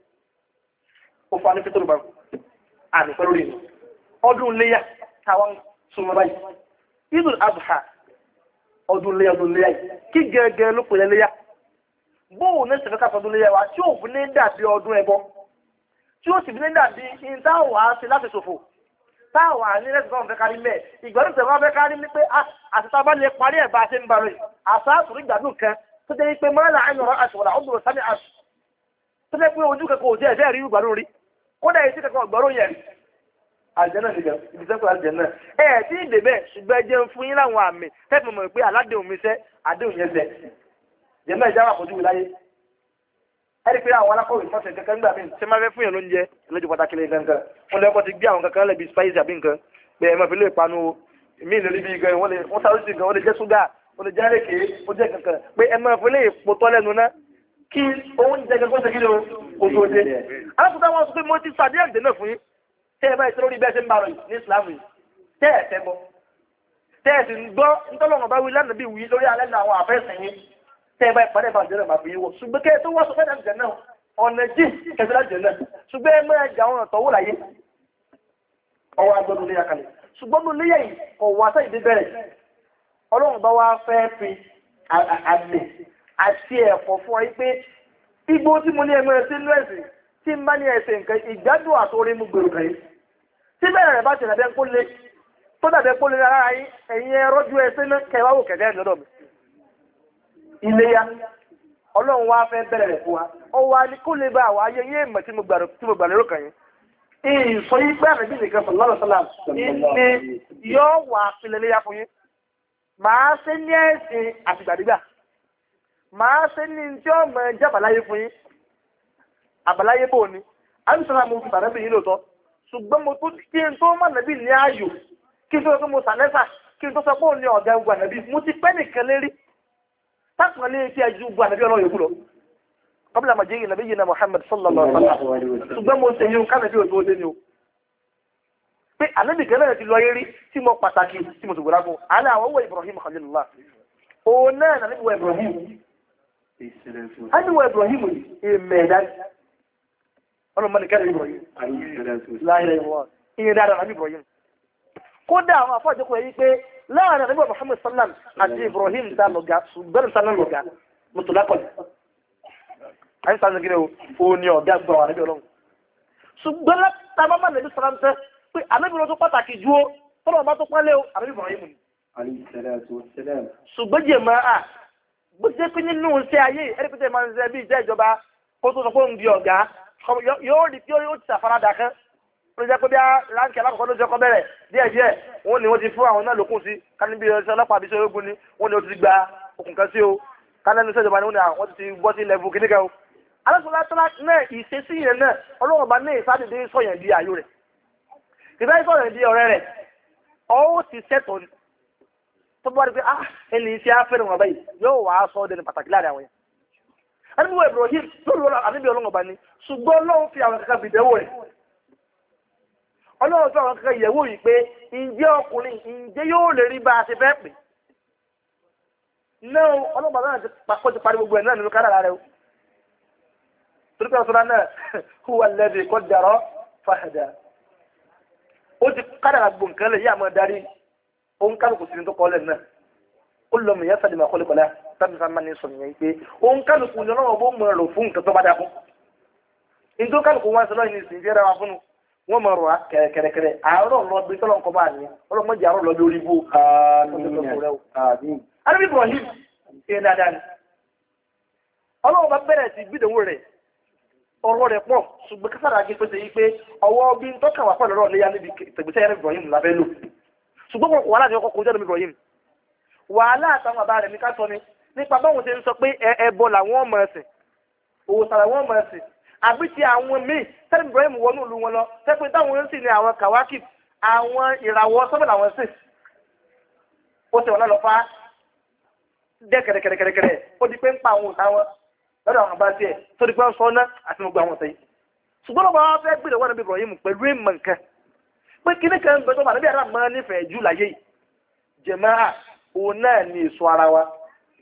ó fa ní pétérù bá àmì pẹ̀lú rí ọdún Iléyá táwọn súnmọ́ báyìí Idul Adha ọdún Iléyá kí gẹ́gẹ́ ló pèlè Iléyá bóun ní ṣẹ̀fẹ́ káfọ́ ọdún Iléyá wa tí ò fi ní dàbí ọdún ẹbọ tí ó sì fi ní dàbí in táwọn á ṣe láti ṣòfò táwọn á ní lẹ́sìn fún ọ̀fẹ́ kárí mẹ́ ìgbàlú tẹ̀wọ́n afẹ́ kárí ní pé àtìta bá lè parí ẹ̀ bá ṣe ń bá rẹ̀ àṣà àtúrí ìgbàdùn kan tó jẹ́ pé mọ́lá àyànrọ̀ àṣọ̀rọ̀ ọdún sami àṣù tó jẹ́ pé ojú kẹ́kọ̀ọ́ òjẹ́ ẹ̀fẹ́ rí ìgbàdùn rí kódà èyí tí kẹ́kọ̀ọ́ ọ̀gbọ́rọ̀ yẹn àjẹ́nà nìkan ibi sẹ́kọ̀ọ́ àjẹ́nà ẹ̀ tí ìdè bẹ́ẹ̀ ṣùgbọ́n jẹ́ fún yín láwọn àmì tẹ́fù mọ̀ pé aládéhùn mi sẹ́ àdéhùn yẹn sẹ́ jẹ́mọ́ ìjáwá àpọ̀jù wì láyé ẹ̀rí pé àwọn alákọ̀wé ìfọ̀sẹ̀ kankan nígbà míì ṣé máa fẹ́ fún yẹn lóúnjẹ lójú pàtàkì lè kankan wọn lẹ́kọ̀ọ́ ti gbé àwọn kankan lẹ́bi spice àbí nǹkan pé ẹ máa fi lè panu mí ìlérí bí gan wọ́n sáré sí gan wọ́n lè jẹ́ ṣúgà wọ́n lè jẹ́ àrèké ó jẹ́ kankan pé ẹ máa fi lè potọ́ lẹ́nu ná kí oúnjẹ kankan ṣe kí ni o tó dé. alákòóso wọn sọ pé mo ti sàdé ẹ̀dẹ̀ náà fún yín tẹ́ ẹ báyìí tí lórí bẹ́ẹ̀ ṣe ń bá rọ̀ ní ìsìlámù yìí tẹ́ ẹ̀ tẹ́ gbọ́ tẹ́ ẹ̀ sì ń gbọ́ ntọ́lọ́wọ́n bá wí lánàá bí wí lórí alẹ́ náà àwọn àfẹ́sẹ̀ yín tẹ́ ẹ báyìí padà bá jẹ́ náà máa fi yín wọ̀ ṣùgbọ́n kẹ́ ẹ tó wá sọ fẹ́ẹ́ dàbí náà ọ̀nà jí kẹsì láti jẹ̀ náà ṣùgbọ́n ẹ máa jà ọ̀nà tọ́wọ́ láyé ọwọ́ agbọ́dún léyà kalẹ̀ ṣùgbọ́n mo léyà yìí kọ̀ wá sáyé dé bẹ̀rẹ̀ ọlọ́run bá wá fẹ́ fi àmì àti ẹ̀fọ́ fún ọ yìí pé igbó tí mo ní ẹgbẹ́ ẹsẹ̀ inú ẹ̀sìn tí ń bá ní ẹsẹ̀ nǹkan ìgbádùn àtòrí mú gbèrò kàn yín tí bẹ́ẹ̀ rẹ̀ bá ti dàbẹ́ kó lé tó dàbẹ́ kó lé rárá yín ẹ̀yin ẹrọ́jú ẹsẹ̀ náà kẹwàá wò kẹ̀kẹ́ lọ́dọ̀ mi. Iléyá ọlọ́run wá fẹ́ bẹ̀rẹ̀ rẹ̀ fún wa ọ wá ní kó lè bá àwọn ayé yé ìmọ̀ tí mo gbà lérò kàn yín. ìsọ yí pé àmì bíi nìkan sallallahu alaihi wasallam ní yóò wà pìlẹ̀ léyà fún yín màá ṣe ní ẹ̀sìn àtìgbàdégbà màá ṣe ní tí ọmọ ẹjẹ́ àbáláyé fún yín àbáláyé bò ní àbísọ́lá mo fi tànẹ́bì yín lóòótọ́ ṣùgbọ́n mo tún kí n tó mọ̀ nàbí ní ayò kí n tó sọ pé mo sàlẹ́sà kí n tó sọ pé òun ní ọ̀gá ẹgbẹ́ ànàbí mo ti pẹ́ nìkan lérí táàkùn lé tí ẹjú gbọ́ ànàbí ọlọ́run yòókù lọ kọ́bílà màjẹ́ yìí nàbí yìí na Muhammad sallallahu alaihi wasallam ṣùgbọ́n mo ṣe yín kánàbí òjò dé ni o pé ànábì kan náà ti lọ yérí tí mo pàtàkì tí mo sògbòrá fún àná àwọn owó Ibrahim Khalilullah òun náà nàbí wọ Ibrahim àníwọ̀ Ibrahim ìmẹ̀ẹ̀dá ọlọ́mọ nìkan Ibrahim láyé ìwọ̀n ìyẹn dáadáa nàbí Ibrahim kódà àwọn afọ́jọ́kọ̀ yìí pé láàrin ànábì Muhammad sallam àti Ibrahim ta lọ́gá ṣùgbọ́n sálẹ̀ lọ́gá mùtòlákọ̀lì àyíṣà ní gíní o ní ọ̀gá gbọ́ ànábì ọlọ́run ṣùgbọ́n látàbámà nàbí sallam tẹ́ pé ànábì lọ tó pàtàkì ju ó tọ́lọ̀ bá tó pálẹ̀ o ànábì Ibrahim ni ṣùgbọ́n jẹ́ máa bó ṣe pé nínú iṣẹ́ ayé ẹni pété máa ń ṣe bí ìjẹ́ ìjọba kó tó sọ pé òun di ọ̀gá yóò rí tí ó ti ṣàfaradà kan ó jẹ́ pé bí ránkì alákọ̀ọ́kọ́ ló jẹ́ kọ́ bẹ̀rẹ̀ díẹ̀díẹ̀ wọ́n ní wọ́n ti fún àwọn náà lókun sí kání bí ọ̀sẹ̀ ọlọ́pàá àbíṣe ogun ni wọ́n ní ó ti gba okùn kan sí o kánẹ́nu iṣẹ́ ìjọba ni wọ́n ti bọ́ sí lẹ́bù kìnnìkan o. alásùnlátọ́lá náà ìṣesí yẹn náà ọlọ́run ọba ní ìsádìdé sọ̀yàn di àyò rẹ̀ ìfẹ́ sọ̀yàn di ọ̀rẹ́ rẹ̀ ọ̀ ti sẹ́tọ̀ ni tó bá rí pé ẹni iṣẹ́ afẹ́rẹ́ wọn báyìí yóò wá sọ ọ́ dẹni pàtàkì láàrin àwọn yẹn. ẹni wọ Ibrahim lórí wọn àbíbí ọlọ́run ọba ni ṣùgbọ́n ọlọ́run fi àwọn kankan bìdẹ́wò rẹ̀ ọlọ́run fi àwọn kankan yẹ̀wò yìí pé ǹjẹ́ ọkùnrin ǹjẹ́ yóò lè rí bá a ṣe fẹ́ pè. náà ọlọ́run bàbá náà ti parí gbogbo ẹ̀ náà nínú kádàrá rẹ̀ o. torí pé ọ̀sán náà huwa alladhi qaddara fahada. ó ti kádàrá gbogbo nǹkan lè yí àmọ́ darí òun kálukú sí ní tó kọ́ lẹ́nu náà ó lọ mìíràn sàdìmọ̀ àkọlẹ́kọ̀lá tábí sábà ní sọ̀rọ̀ yẹn pé òun kálukú ní ọlọ́wọ́ bó mọ̀ rò fún nǹkan tó bá dá fún nítorí kálukú wọn sọlọ́ ní ìsìn fẹ́ra wa fún wọn mọ̀ rò wá kẹ̀rẹ̀kẹ̀rẹ̀ àárọ̀ lọ bí tọ́lọ̀ nǹkan bá ní ọlọ́mọdé àárọ̀ lọ bí orí bó Ànábì Ibrahim ṣe dáadáa ni ọlọ́wọ́ bá bẹ̀rẹ̀ sí gbídòwó rẹ̀ ọ̀rọ̀ rẹ̀ pọ̀ ṣùgbọ́n kására gé pèsè yìí pé ọwọ́ bí tọ́ka wà pẹ̀lú ọ̀rọ̀ léyà níbi tẹ̀gbẹ́sẹ̀ Ànábì Ibrahim lábẹ́ lò ṣùgbọ́n wàhálà ni ọkọ̀ kọjá lómi Ibrahim wàhálà àtàwọn àbá rẹ̀ ní ká sọ ni nípa báwọn ṣe ń sọ pé ẹbọ làwọn ọmọ ẹ̀sìn òwòsàn làwọn ọmọ ẹ̀sìn àbí ti àwọn míì sẹ́ni Ibrahim wọnú ìlú wọn lọ sẹ́pẹ́ táwọn ń sìn ní àwọn kàwákì àwọn ìràwọ̀ sọ́bẹ̀ làwọn sìn ó ti wọn lọ fa dẹ́ kẹ̀rẹ̀kẹ̀rẹ̀kẹ̀rẹ̀ ó di pé ń pa àwọn òǹtà wọn lọ́dọ̀ àwọn àbá tiẹ̀ tó di pé ń sọ ná àti gbogbo àwọn ọ̀sẹ̀ yìí ṣùgbọ́n lọ́wọ́ wọn fẹ́ gbé lọ́wọ́ Ibrahim pẹ̀lú ìmọ̀ nǹkan pé kíní kan gbẹdọ̀ mà níbi àrà máa nífẹ̀ẹ́ jù láyé yìí jẹ̀máà òun náà ni èso ara wa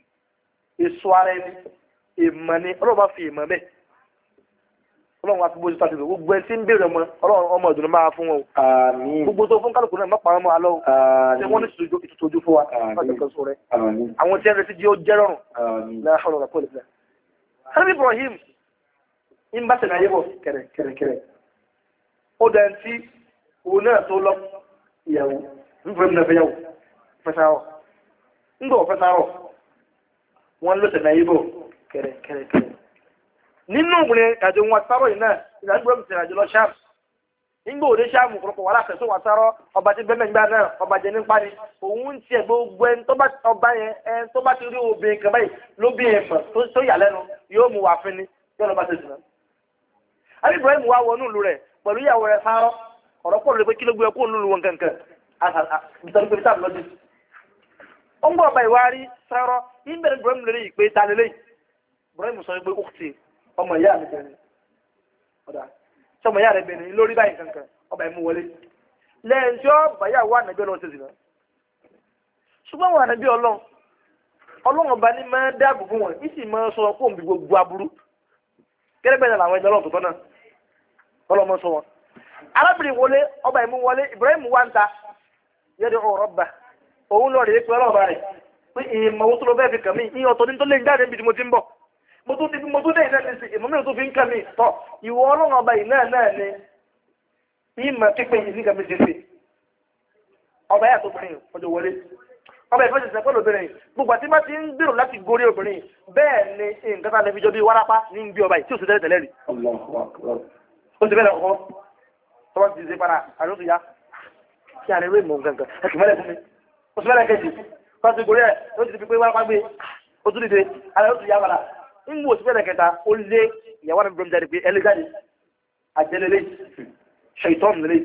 èso ara ẹni ìmọ̀ ni ọlọ́run bá fi ìmọ̀ bẹ́ẹ̀ ọlọ́run wa fi bójú tàbí gbogbo ẹni tí ń béèrè ọmọ ọlọ́run ọmọ ìdùnnú máa fún wọn o gbogbo tó fún kálukú náà mọ́pàá ọmọ alọ́ o ṣé wọ́n ní ìtòjú fún wa lọ́jọ́ kan sọ rẹ̀ àwọn tí ẹni tí ó jẹ́ rọrùn náà ṣọlọ́ rẹ̀ pọ̀lẹ̀ Ànábì Ibrahim ń bá tẹ̀lé ayé bọ̀ kẹ̀rẹ̀kẹ̀rẹ̀ ó dẹ̀ tí òun náà tó lọ ìyàwó ń fẹ́ mi fẹ́yàwó fẹ́sàárọ̀ ń gbọ́ fẹ́sàárọ̀ wọ́n ló tẹ̀lé ayé bọ̀ kẹ̀rẹ̀kẹ̀rẹ̀ nínú ìgbìnrin àjò wọn sárọ̀ yìí náà ìdájọ́ ìgbìmọ̀ ìrìnàjò lọ ṣáàmù nígbà òde ṣáàmù kọ̀ọ̀kọ̀ wà láfẹ̀ẹ́ tó wà sárọ̀ ọba tí bẹ́ẹ̀ mẹ́gbà náà ọba jẹ nípa ni òun ń tiẹ̀ gbogbo ẹni tó bá ọba yẹn ẹni tó bá ti rí obìnrin kan báyìí ló bí ẹ̀fọ̀ tó yà lẹ́nu yóò mú wà fún ni yóò lọ bá tẹ̀sí náà. Ànábì Ibrahim wá wọnú ìlú rẹ̀ pẹ̀lú ìyàwó rẹ̀ sárọ̀ ọ̀rọ̀ pọ̀ lórí pé kí ló gbé ọkọ̀ olúlu wọn kankan nítorí pé sáà lọ́dún. ó ń gbọ́ ọba ìwárí sárọ̀ ìbẹ̀rẹ̀ Ibrahim lórí ìpè ta lélẹ̀ Ibrahim sọ pé ó ti ọmọ ìyá mi bẹ̀rẹ̀ ọ̀dà tí ọmọ ìyá rẹ̀ bẹ̀rẹ̀ lórí báyìí kankan ọba ìmú wọlé lẹ́yìn tí ó bàyà wà nàbí ọlọ́run ṣe sì náà ṣùgbọ́n wà nàbí ọlọ́run ọba ní máa dáàbò fún wọn ìsì máa sọ fún òǹbí gbogbo aburú gẹ́gẹ́ bẹ́ẹ̀ làwọn ẹgbẹ́ ọlọ́run tó tọ́ náà ọlọ́run sọ wọn. arábìnrin wọlé ọba ìmú wọlé Ibrahim wá ń ta yẹ́dẹ̀ ọ̀rọ̀ bà òun lọ rèé pé ọlọ́ọ̀bà rẹ̀ pé ìmọ̀ owó tó lọ bẹ́ẹ̀ fi kàn mí ìyẹn ọ̀tọ̀ ní tó lè ń jáde níbi tí mo ti ń bọ̀ mo tún dé ìnáà ní sí ìmọ̀ mẹ́rin tó fi ń kàn mí tọ́ ìwọ ọlọ́run ọba ìnáà náà ni ìmọ̀ pípé yìí nígbà méjì sí ọba yà tó bìnrin ọjọ́ wọlé ọba ìfẹ́ ṣẹ̀ṣẹ̀ pẹ̀lú obìnrin gbogbo àti bá ti ń gbèrò láti gorí obìnrin bẹ́ẹ̀ ni nǹkan tá a lè fi jọ bí wárápá ní ń gbé ọba yìí tí ò sì tẹ́lẹ̀ tẹ́lẹ̀ rí ó ti bẹ́ẹ̀ lọ́kọ́ tọ́wọ́ ti ṣe para àdókò ya kí a lè rí ìmọ̀ gangan ẹ̀kì mẹ́lẹ̀ fún mi ó sì mẹ́lẹ̀ kejì fásitì gorí ẹ̀ ló ti fi pé wá pàgbé ó tún dìde ara ó tún yá padà ń wò sí fẹ́rẹ̀ kẹta ó lé ìyàwó àmì bọ́m jáde pé ẹlẹ́ jáde àjẹlélé ṣèitọ́n lélẹ̀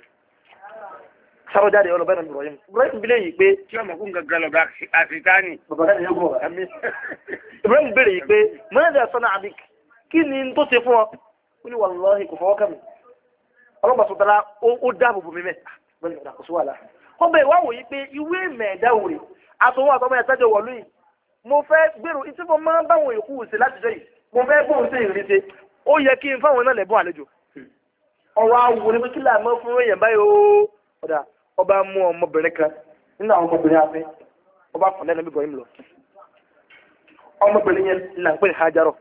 sáró jáde ọlọ́bẹ̀ náà Ibrahim Ibrahim bí léyìí pé tí ọmọ kún gangan lọ bá àfitáni. Ibrahim bèrè yìí pé mọ́nàdà sọ́nà àbík kí ni tó ṣe fún ọ ó ní wàlláhì kò fọwọ́ kàmì ọlọ́mọ sọ̀tara ó dáàbò bò mí mẹ́ bẹ́ẹ̀ni ọ̀dà kò sí wàhálà ó bẹ̀ wá wòye pé ìwé mẹ̀ẹ́dáwòrè àtọwọ́ àtọmọ ẹ̀sẹ́jọ wọ̀lú yìí mo fẹ́ gbèrò ìtí mo máa ń báwọn èkú sí láti jẹ́ yìí mo fẹ́ bóun sí ìrìnsẹ̀ ó yẹ kí n fáwọn náà lẹ́bùn àlejò ọwọ́ awo ni pé kí làmọ́ fún èèyàn báyìí ó ọ̀dà ọba mú ọmọbìnrin kan nínú àwọn ọmọbìnrin afẹ́ ọba fún lẹ́nu bíbọ̀ yìí lọ ọmọbìnrin yẹn là ń pè ní Hajarọ̀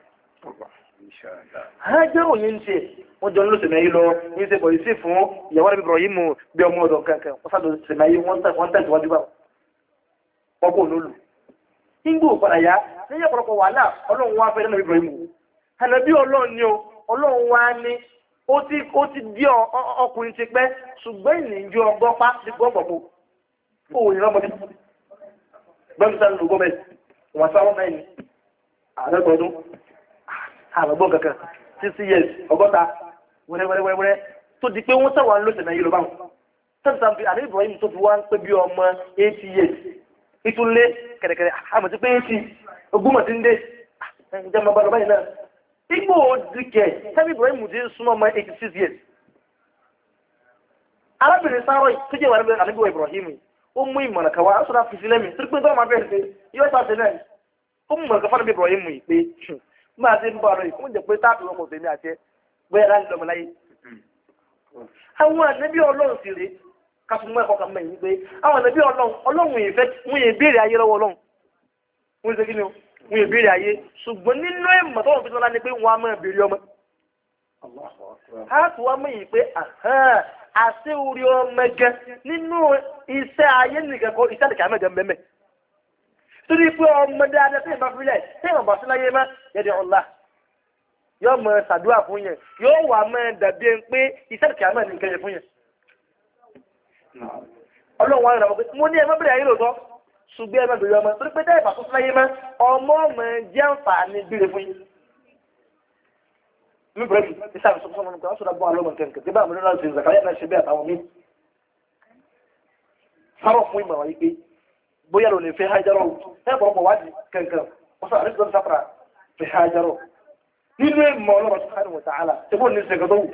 Hajarọ̀ yẹn ń ṣe wọ́n jọ ń lọ sẹ̀mẹ́yì lọ ní ṣe bọ̀yì sí fún ìyàwó rẹ̀ bíbọ̀ yìí mú bí ọmọ ọ̀dọ̀ kankan wọ́n sàdọ̀ sẹ̀mẹ́yì wọ́n tẹ̀síwájú bá wọn kò lólu nígbò padà yá níyẹ pọ̀lọpọ̀ wàhálà ọlọ́run wá fẹ́ lẹ́nu bíbọ̀ yìí mú ànàbí ọlọ́run ni o ọlọ́run wá ní ó ti di ọkùnrin ti pẹ́ ṣùgbọ́n ìnìjú ọgbọ́pá ti gbọ́gbọ̀gbọ́ òun ìran mọ́bí bẹ́mísà ló gbọ́ mẹ́sì wọ́n sáwọ́ mẹ́rin àádọ́gbọ̀dún àrọ̀gbọ́n kankan 60 years ọgọ́ta wẹ́rẹ́wẹ́rẹ́wẹ́rẹ́ tó di pé wọ́n sáwọ́ lóṣẹ̀ náà yìí lọ báwọn tẹ́sán fi àdébìbọ̀ yìí tó fi wá ń pé bí ọmọ 80 years ìtúnlé kẹ̀rẹ̀kẹ̀rẹ̀ àmọ̀ ti pé 80 ogúnmọ̀ ti ń dé ìjọba bá lọ báyìí náà Igbo dìkẹ̀ tẹ́bí Ibrahim dé súnmọ́ ọmọ 86 years. Arábìnrin Sárọ̀ tó jẹ́ ìwàrí àníbíwọ̀ Ibrahim ó mú ìmọ̀nà kàwà á sọ́dá fi sílẹ̀ mi tí pé tó máa bẹ̀rẹ̀ pé yóò sáfẹ́ náà ó mú ìmọ̀nà fún Ibrahim yìí pé máa ti ń bọ̀ ọ̀rọ̀ ìfún jẹ́ pé táàbì ọkọ̀ tèmi àti bóyá láti lọ́mọ láyé. Àwọn ànábì Ọlọ́run sì rèé ká fún mọ́ ẹ̀kọ́ kan mẹ́yìn pé àwọn ànábì Ọlọ́run ìfẹ́ wọ́n yẹ béèrè ayé lọ́wọ́ Ọlọ́run wọ́n ṣe kí ni wọ́n yẹ béèrè ayé ṣùgbọ́n nínú ìmọ̀ tó wọ́n fi tọ́lá ni pé wọ́n á máa béèrè ọmọ. a tún wá mọ̀ yìí pé àṣẹ orí ọmọ gan nínú iṣẹ́ ayé nìkan kọ́ iṣẹ́ àdìkà mẹ́jọ mẹ́mẹ́. torí pé ọmọ dáadáa tẹ́yìn bá fi lẹ̀ tẹ́yìn bá sí láyé má yẹ́dẹ̀ ọ̀la yóò mọ ṣàdúrà fún yẹn yóò wà mọ dàbí ẹni pé iṣẹ́ àdìkà mẹ́ nìkan yẹ fún yẹn. Ọlọ́run wa rẹ̀ wọ́n pé mo ní ẹ má bẹ̀rẹ̀ ayé lòótọ́ ṣùgbọ́n ẹ má bẹ̀rẹ̀ ọmọ torí pé tẹ́yìn bá tó sí láyé má ọmọ jẹ́ àǹfààní gbére fún yín. Mi bẹ̀rẹ̀ mi ìṣe àmì sọ́kùsọ́ ọmọ nǹkan sọ́dọ̀ bọ́ àlọ́ mọ̀ kẹ̀kẹ́ tí bá àmì náà ṣe Zakaria náà ṣe bẹ́ẹ̀ àtàwọn mi. Sárọ̀ fún ìmọ̀ wáyé pé bóyá lò lè fẹ́ Hajarọ̀ ẹ̀ bọ̀ bọ̀ wádìí kẹ̀kẹ́ wọ́n sọ àdéhùn sáfàrà fẹ́ Hajarọ̀. Nínú ìmọ̀ Ọlọ́run subhanahu wa ta'ala ṣe bó ní ṣẹ̀kẹ́ tó wù.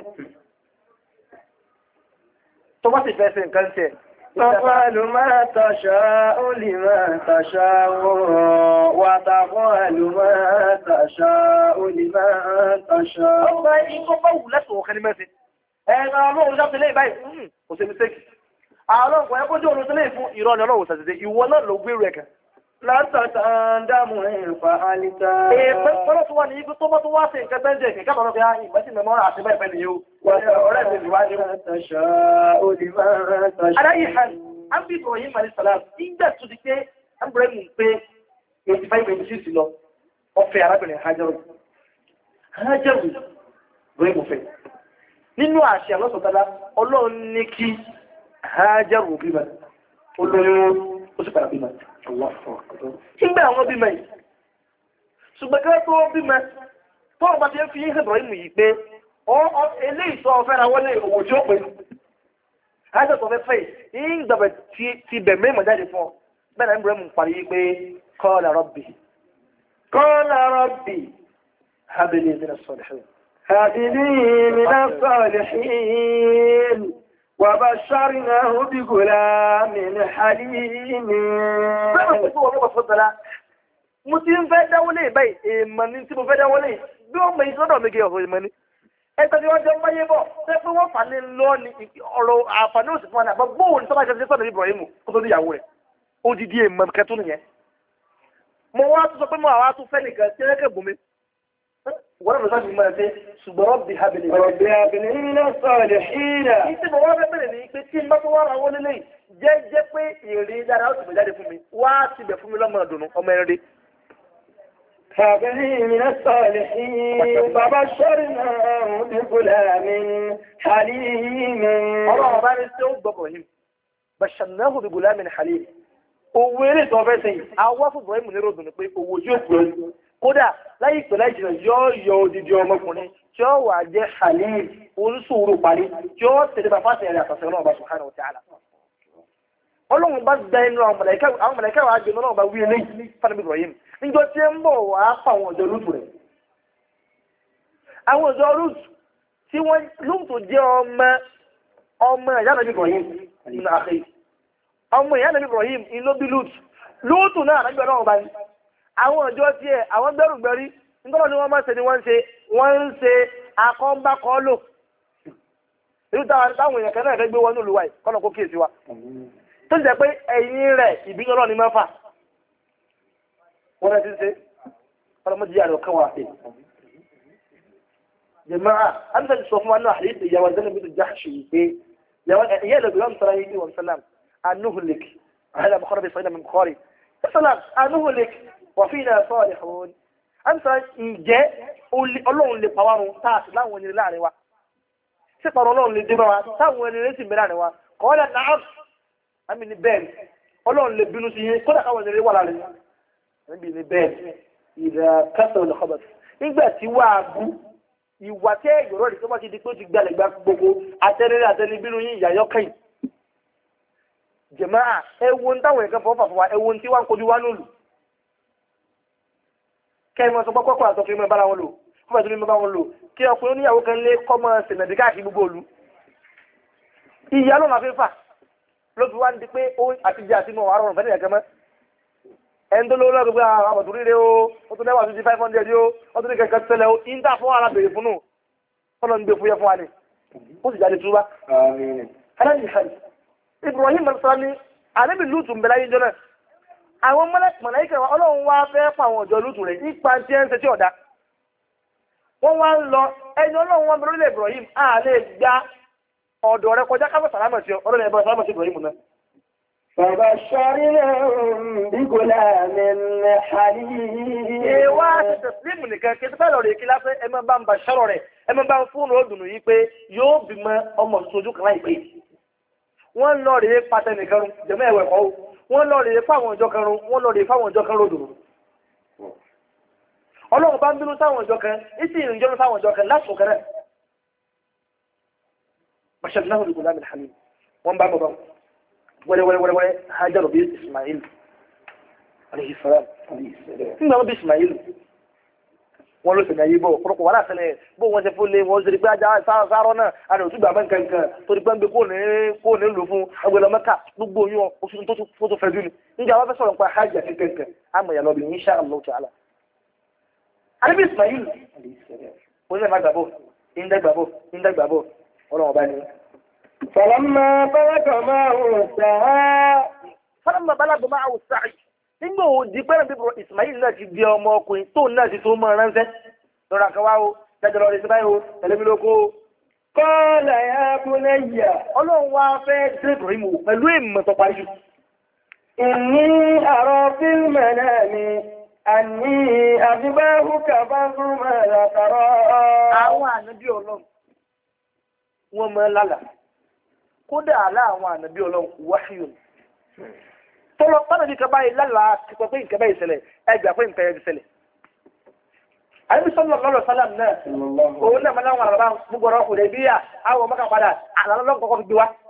Tó bá sì fẹ́ ṣe nǹkan ṣe تفعل ما تشاء لما تشاء وتفعل ما تشاء لما تشاء. ọgbà ikọ́ bá wù lẹ́sùn ọ̀kan ní mẹ́sìn ẹ̀rọ ọlọ́run jáde lé báyìí kò sí mistake àwọn ọkọ̀ ẹ̀kọ́ jẹ́ olóṣèlú fún ìrọ̀ ni ọlọ́run ṣàṣẹ̀ṣẹ̀ ìwọ náà ló gbé rẹ̀ kan. látàtà dámù ẹ̀fà àlìta. èèpẹ̀ pọ́lọ́ tó wà ní ibi tó bá tó wá sí nǹkan tẹ́ ń jẹ́ ìkẹ́kẹ́ tọ́lọ́ fi hàn ìgbésí mẹ́mọ́ àti bẹ́ẹ̀ bẹ́ẹ̀ nìyó ọ̀rẹ́ mi wá ní. aláyé hàn ábí Ibrahim alayhi salam nígbà tó di pé Ibrahim pé 85-86 lọ ọ̀fẹ́ arábìnrin Hajaru Ibrahim fẹ́ nínú àṣẹ àlọ́sọ̀tàlá Ọlọ́run ní kí Hajaru bímọ olóyún ó sì padà bímọ. Nígbà àwọn bímọ yìí, ṣùgbọ́n kí tó bímọ, tó ọba ti ń fi yín Ibrahim yìí pé eléyìí tó ọfẹ́ ra wọlé òwò tí ó pè ní. Hájọ́ tó fẹ́ fẹ́ yìí ń gbàgbẹ́ ti bẹ̀ mẹ́mọ̀ jáde fún ọ. Bẹ́ẹ̀ ni Ibrahim parí yìí pé qala rabbi habli mina s-salihin. هذه من الصالحين وبشرناه بغلام حليم. Mo ti ń fẹ́ dáwọ́lé báyìí, èèmọ̀ ni tí mo fẹ́ dáwọ́lé, bí ó mọ̀ ìsọ́dọ̀ mi gẹ̀ ọ̀rọ̀ ìmọ̀ ni. Ẹgbẹ́ tí wọ́n jẹ́ wáyé bọ̀, tẹ́ pé wọ́n fà ní lọ ní ọ̀rọ̀ àǹfààní òsì fún wa, bóòwò ní sọ́bàá jẹ́ sọ́dọ̀ Ibrahim kó tó níyàwó rẹ̀. Ó di di èèmọ̀ kẹtù nìyẹn. Mo wá tún sọ pé mo àwa tún fẹ́ nìkan tí ẹ̀kẹ́ bùnmi. Wọ́n náà lọ sáà ní ìmọ̀ ẹ̀fẹ́ ṣùgbọ́n Rabbi habli mina s-salihin. Ìtì mo wá fẹ́ bẹ̀rẹ̀ ní pé tí n bá tó wá ra wọlé lẹ́yìn jẹ́ pé èrè dára ó sì bẹ̀ jáde fún mi, wá ti bẹ̀ fún mi lọ́mọ ọ̀dùnnú ọmọ ẹ̀rẹ́. هذه من الصالحين فبشرناه بغلام حليم. الله بارك له بإبراهيم بشرناه بغلام حليم owó eré tó fẹ́ sẹ́yìn àwọn fún Ibrahim ní ròdùn ni pé owó tí ó pè é kódà láyé ìpínlẹ̀ ìjìnà yóò yọ odidi ọmọkùnrin tí ó wà jẹ́ Halim oníṣòro parí tí ó tẹ̀lé bàbá àti ẹ̀rẹ́ àtàṣẹ ọlọ́run bá subhanahu wa ta'ala. ọlọ́run bá gba ẹnu àwọn mọ̀lẹ́kẹ́ wàá jẹ ọlọ́run bá wí eléyìí fún Ibrahim níjọ tí ń bọ̀ wá pa àwọn ọ̀dọ́ lùtù rẹ̀. àwọn ọ̀dọ́ lùtù tí wọ́n lùtù jẹ́ ọmọ ìyá nàbí Ibrahim nínú àkè ọmọ ìyá nàbí Ibrahim ìlú bí lùtù náà nàbí ọlọ́run bá ní. àwọn ọjọ́ tí ẹ̀ àwọn gbẹ́rùgbẹ́rí nígbàtí ni wọ́n máa ṣe ni wọ́n ń ṣe akọ́ńbákọ́ lò irú táwọn èèyàn kan náà fẹ́ gbé wọn ní olùwà yìí kọ́nà kó kíyèsí wa tó ń jẹ́ pé ẹ̀yìn rẹ̀ ìbínú ọlọ́ni mẹ́fà wọ́n rẹ̀ ti ń ṣe ọlọ́mọdé yàrá ọ̀kan wà pé jẹ̀mọ́ra amsa ti sọ fún wa náà àdéhùn ìyàwó ẹ̀dẹ́nà bí tó já ṣe yìí pé ìyá ẹ̀dẹ́gbẹ̀ yọ̀ sọ́ra yìí wọ́n sálàm anuhulik ahẹ́dà bukọ́rọ̀ bí sọ́yìn mi kọ́rì sálàm anuhulik wàfíìnà sọ́ọ̀lẹ̀hún amsa ìjẹ́ ọlọ́run lè pa wárun táàsì láwọn ènìyàn láàrin wa sípa ọlọ́run lè dé bá wa táwọn ènìyàn sì mẹ́rin láàrin wa kọ́ọ́lẹ̀ náà àmì ní bẹ́ẹ̀ ọlọ́run lè bínú sí yín kódà káwọn ènìyàn wà láàrin níbi ní bẹ́ẹ̀ ìdá kẹsàn-án lọ́kọ̀bẹ̀ nígbà tí wà á bú ìwà tẹ́ ìyọ̀rọ̀ rẹ̀ tó bá ti di pé ó ti gbalẹ̀ gba gbogbo atẹ́rẹ́rẹ́ àtẹnibínú yín ìyàyọ́ kẹ́yìn jẹ̀máà ẹ̀wọ̀n táwọn ẹ̀kan fọwọ́ fàfọwà ẹ̀wọ̀n tí wọ́n kojú wá nílùú kẹ́yìn sọ pọ́pọ́ àtọ́ fi mọ́ bára wọn lò fún ẹ̀tọ́ mímọ́ bá wọn lò kí ọkùnrin oníyàwó kan lé kọ́mọ sẹ̀nẹ̀dì káàkiri gbogbo òlu ìyá ló máa fi fà ló fi wá ní pé ó àtijọ́ àti mọ̀ wà rọrùn fẹ́ẹ́ nìyẹn kẹ́mọ́ ẹni tó lówó lọ́gbẹ̀gbẹ̀ àwọn àbọ̀tún rírẹ ó tún lẹ́wà 500 ó tún ní kẹ̀kẹ́ tẹ́lẹ̀ ó ń dà fún ara bèrè fún nù ọ̀nà ń gbé fúyẹ́ fún wa ni ó sì jáde túbá. Ibrahim sani ànábì Lútù ń bẹ láyé jọ́nà àwọn mọ̀láìkà ọlọ́run wá fẹ́ pa àwọn ọ̀dọ́ Lútù rẹ̀ nípa tí ẹ ń ṣe tí ọ̀dá wọ́n wá ń lọ ẹni ọlọ́run wọn bẹ̀rẹ̀ lórílẹ̀ Ibrahim a lè gba ọ̀dọ̀ rẹ̀ kọjá káfẹ́ sàlámà sí ọlọ́run ẹ̀bọ̀ sàlámà sí Ibrahim náà. فبشرناهم بغلام حليم. Èèwà ti tẹ̀sílímù nìkan kí ẹsẹ̀ lọ́rọ̀ èkí lásán ẹ máa bá ń ba ṣọ́rọ̀ rẹ̀ ẹ máa bá ń fóònù ọdún yìí pé yóò bímọ ọmọ sojú kan láìpẹ́. Wọ́n lọ rèé pàtẹ nìkan rún jẹ̀mọ́ ẹ̀wẹ̀ kọ́ wọ́n lọ rèé fáwọn ọjọ́ kan rún wọ́n lọ rèé fáwọn ọjọ́ kan ròdò. Ọlọ́run bá ń bínú sáwọn ọjọ́ kan ìsì ìrìnjọ́nù sáwọn ọjọ́ kan láti òkè náà. Bàṣẹ́ náà ló gbọ́dọ̀ àmì wọ́n bá bọ̀ wẹ́rẹ́wẹ́rẹ́wẹ́rẹ́ Hajar bí Ismail alayhi salam nígbà wọn bí Ismail wọn ló sẹ̀dá yìí bọ̀ ọ̀pọ̀lọpọ̀ wà láṣẹlẹ̀ bó wọn ṣe fún lé wọn ṣe rí pé ajá sáárọ̀ náà àrẹ òtún gbà mẹ́ǹkan kan torí pé ń gbé kó ní lò fún ẹgbẹ̀rún Mẹ́kà gbogbo oyún oṣù tó fẹ́ dúnni nígbà wọn fẹ́ sọ̀rọ̀ nípa hajj àti kankan àmọ̀ ìyàlọ́ bí insha Allah ta'ala. àrẹ́bí Ismail wọn lè má gbàbọ̀ ìndẹ́gbàbọ̀ ọlọ́wọ́n bá ní. فلما بلغ معه السعي nígbà wo di pẹ́rẹ́ bí Ismail náà ti di ọmọ ọkùnrin tó náà ti tó mọ́ ránṣẹ́ lọ́ra kan wá o dájọ́ lọ́rọ̀ ìsìnbáyé o ẹlẹ́mi lóko o. قال يا بني ọlọ́run wá fẹ́ dé Ibrahim o pẹ̀lú ìmọ̀ tó parí jù. إني أرى في المنام أني أذبحك فانظر ماذا ترى. àwọn ànábì ọlọ́run wọ́n mọ lálà kódà àlá àwọn ànábì ọlọ́run wáṣíù tọ́lọ pánàbí kan báyìí lálàá kíkọ pé nǹkan báyìí ṣẹlẹ̀ ẹgbà pé nǹkan yẹn ṣẹlẹ̀. àyẹ̀bí sallallahu alaihi wasallam náà òun náà máa láwọn àràbá gbogbo ọ̀rọ̀ kò lè bí yà àwọn ọmọ kan padà àlálọ́ kọ́kọ́ fi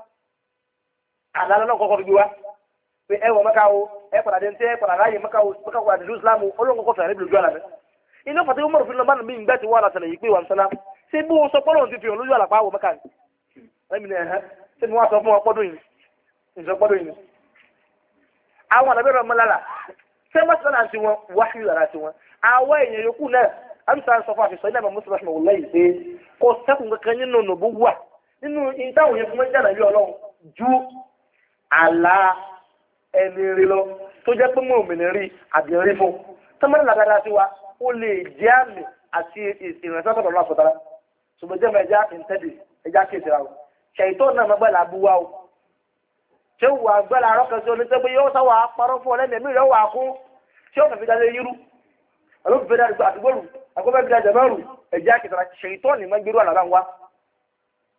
gbé wá pé ẹ wọ mẹ́ka o ẹ padà dé ntẹ́ ẹ padà ráyè mẹ́ka o mẹ́ka padà dé Islam olóhùn kọ́kọ́ fẹ̀rẹ̀ lójú àlàmẹ́. iná pàtó Umar fi lọ́mọ́ mi gbẹ́ ti wá àlàsẹ̀lẹ̀ yìí pé wà ń sọ́lá ṣé bó sọ pọ́lọ́ ti fi hàn lójú àlàpá àwọ̀ mẹ́ka ni. ẹ̀mí ni ẹ̀hẹ́ ṣé ni wọ́n sọ fún ọpọ́dún yìí àwọn àdàbẹ̀rẹ̀ ọmọlára ṣé mọ́sálà ti wọn wáṣíù lára ti wọn àwọn èèyàn yòókù náà àbísà sọ fún àfihàn ilé àmọ́ mùsùlùmí ọ̀hún lẹ́yìn pé kò sẹ́kùn kankan nínú nòbó wà nínú ìtàwọn yẹn fún ẹjẹ́ nàìjíríà ọlọ́run ju àlá ẹni rí lọ tó jẹ́ pé mọ́ òmìnir rí àbí rí fún tọ́mọ́lá làdára sí wa ó lè jẹ́ àmì àti ìrìnàṣẹ́ tọ̀dọ̀ lọ́wọ́ àfọ̀tara ṣùgbọ́n jẹ́ mọ́ ẹja ìntẹ́dì ẹja kéèsì ra o ṣèyítọ́ náà mọ́gbà làbúwá o tí ó wà gbẹ́lá arọ́kẹ́ sí oníṣẹ́ pé yóò sáwà parọ́ fún ọlẹ́mì ẹ̀mí rẹ̀ wà kún tí ó fẹ́ fi dáadé yírú alóòfẹ́ dáadé àdúgbòrù agbóbẹ́ fi dáadé mẹ́rù ẹ̀jẹ̀ àkìtàrà ṣèyítọ́ ní mẹ́gbẹ́rú àlàbà ń wá.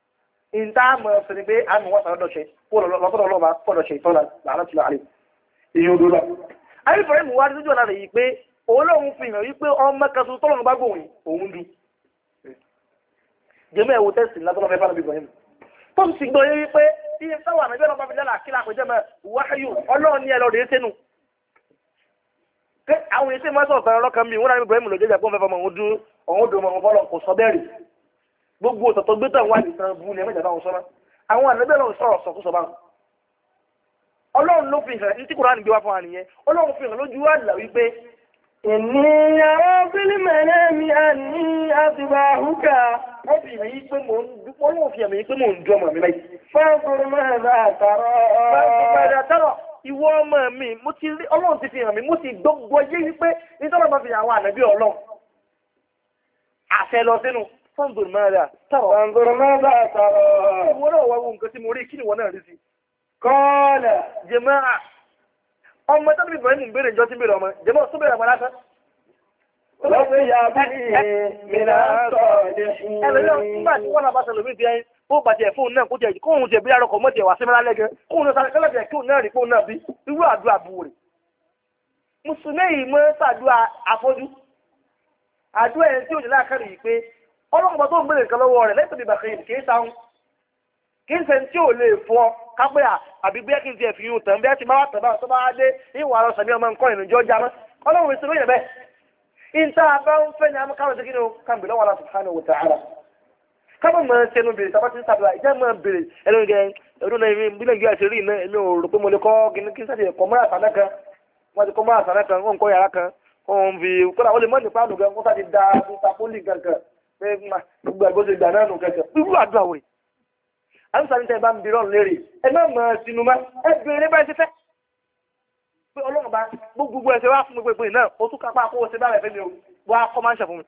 ìta mọ̀ sí ni pé àmì wọ́n sàrọ́dọ̀ ṣe kó lọ́sọ̀rọ̀ ọlọ́ba fọ́dọ̀ ṣèyítọ́ làánà tìlọ̀ àlè. èèyàn òdòdó ayé fẹ́rẹ́ mú wá lójú ọ̀nà rẹ̀ yìí pé Ọlọ́run fi hàn wípé ọmọ kan tó tọ́lọ́run bá gbòòrùn òun dùn jẹ́mọ́ ẹ̀wò tẹ́sì látọ́lọ́ fẹ́ fánà bí Ibrahim tó ń sì gbọ́ yé wípé iye sáwà nàbí ọlọ́pàá fi lẹ́la kí lápẹjẹ́ mọ́ wáyù Ọlọ́run ní ẹlọ́dẹ̀ ẹsẹ́nu pé àwọn ẹsẹ́ máa sọ̀rọ̀ ọlọ́kan mi wọ́n náà Ibrahim ló jẹ́jà pọ́n fẹ́ fọmọ òun dùn mọ́ fọlọ́ kò sọ bẹ́ẹ̀rì gbogbo òtọ̀tọ̀ gbé tàn wá nìkan bú ni ẹ̀mẹ́jà báwọn sọ́nà àwọn ànábẹ́ lọ́run sọ̀rọ̀ sọ̀kúsọ báwọn Ọlọ́run ló fi hàn ní tí Kùránì gbé wá fún wa nìyẹn Ọlọ́run fi hàn lójú àlà wípé إني أرى في المنام أني أذبحك wọ́n fi hàn yí pé mò ń jọ ọmọ mi báyìí. فانظر ماذا ترى. Fẹ́ẹ̀fẹ́ tẹ́rọ ìwọ ọmọ mi mo ti rí Ọlọ́run ti fi hàn mí mo ti gbogbo yé wípé nítorí ọmọ fi hàn àwọn ànábì Ọlọ́run. Àṣẹ lọ sínú fọ́ǹdùn mẹ́rin tẹ́rọ. فانظر ماذا ترى. Ìwọ náà wá wo nǹkan tí mo rí kí ni ìwọ náà rí sí. قال Jàmáà ọmọ tẹ́lẹ̀ Ibrahim ń béèrè ìjọ tí ń béèrè ọmọ jẹ́mọ́ tó béèrè ọmọ lásán. رب يا بني من الصالحين. Ẹlẹ́yìn nígbà tí wọ́n náà bá sọ̀rọ̀ mí ti ẹyin ó bàjẹ́ fóun náà kó jẹ́ kóun jẹ́ bí arọ́kọ̀ mọ́tì ẹ̀wà sẹ́mẹ́lá lẹ́gẹ́ kóun náà sáré kẹ́lẹ́bẹ̀ẹ́ kóun náà rí kóun náà bí irú àdúrà bú rẹ̀. Mùsùlùmí yìí mọ́ sàdúrà afọ́jú. Àdúrà ẹni tí ò ní láàkàrí yìí pé ọlọ́mọ tó ń béèrè nǹkan lọ́wọ́ rẹ̀ lẹ́sìn ìbàkẹ́ yìí kì í sáhùn. Kì í sẹ́ni tí ò lè fọ́ kápẹ́ àbí bí ẹ kí n ti ẹ̀fì yóò tàn bí ẹ ti máa tàn báwọn tó bá dé ìwà àrọ̀ sàmì ọmọ nǹkan ìrìnjọ́ jámọ́. Ọlọ́run ìṣòro yẹ̀ bẹ́ẹ̀. Inta bá ń fẹ́ ni a mú káwọn ṣe kí ni o kàn bèèrè lọ́wọ́ Allah subhanahu wa ta'ala. Káwọn máa ń tẹnu bèrè tàbá ti ń sàbẹ̀wá ìjẹ́ máa bèrè ẹnu gẹ̀ ẹ̀rọ náà èmi bí Nàìjíríà ṣe rí iná èmi ò rò pé mo lè kọ́ kí n sáṣẹ ẹ̀kọ́ mọ́ra àtàná kan wọ́n ti kọ́ mọ́ra àtàná kan wọ́n ń kọ́ yàrá kan wọ́n fi kódà wọ́n lè mọ́ nípa àdùn gan wọ́n sá ti da nípa pólì gangan pé gbogbo àgbo ti gbà náà nù kẹsẹ̀ irú àdúrà wò. À ń sáré tẹ́ ẹ bá ń bèrè ọ̀run léèrè ẹ má mọ̀ sínú má ẹ bèrè bá ẹ ti fẹ́. Pé Ọlọ́run bá gbogbo ẹsẹ̀ wá fún gbogbo ìnáà ó tún kápá kó o ṣe bá rẹ̀ fẹ́ mi o wá kọ́ máa ń ṣàfún mi.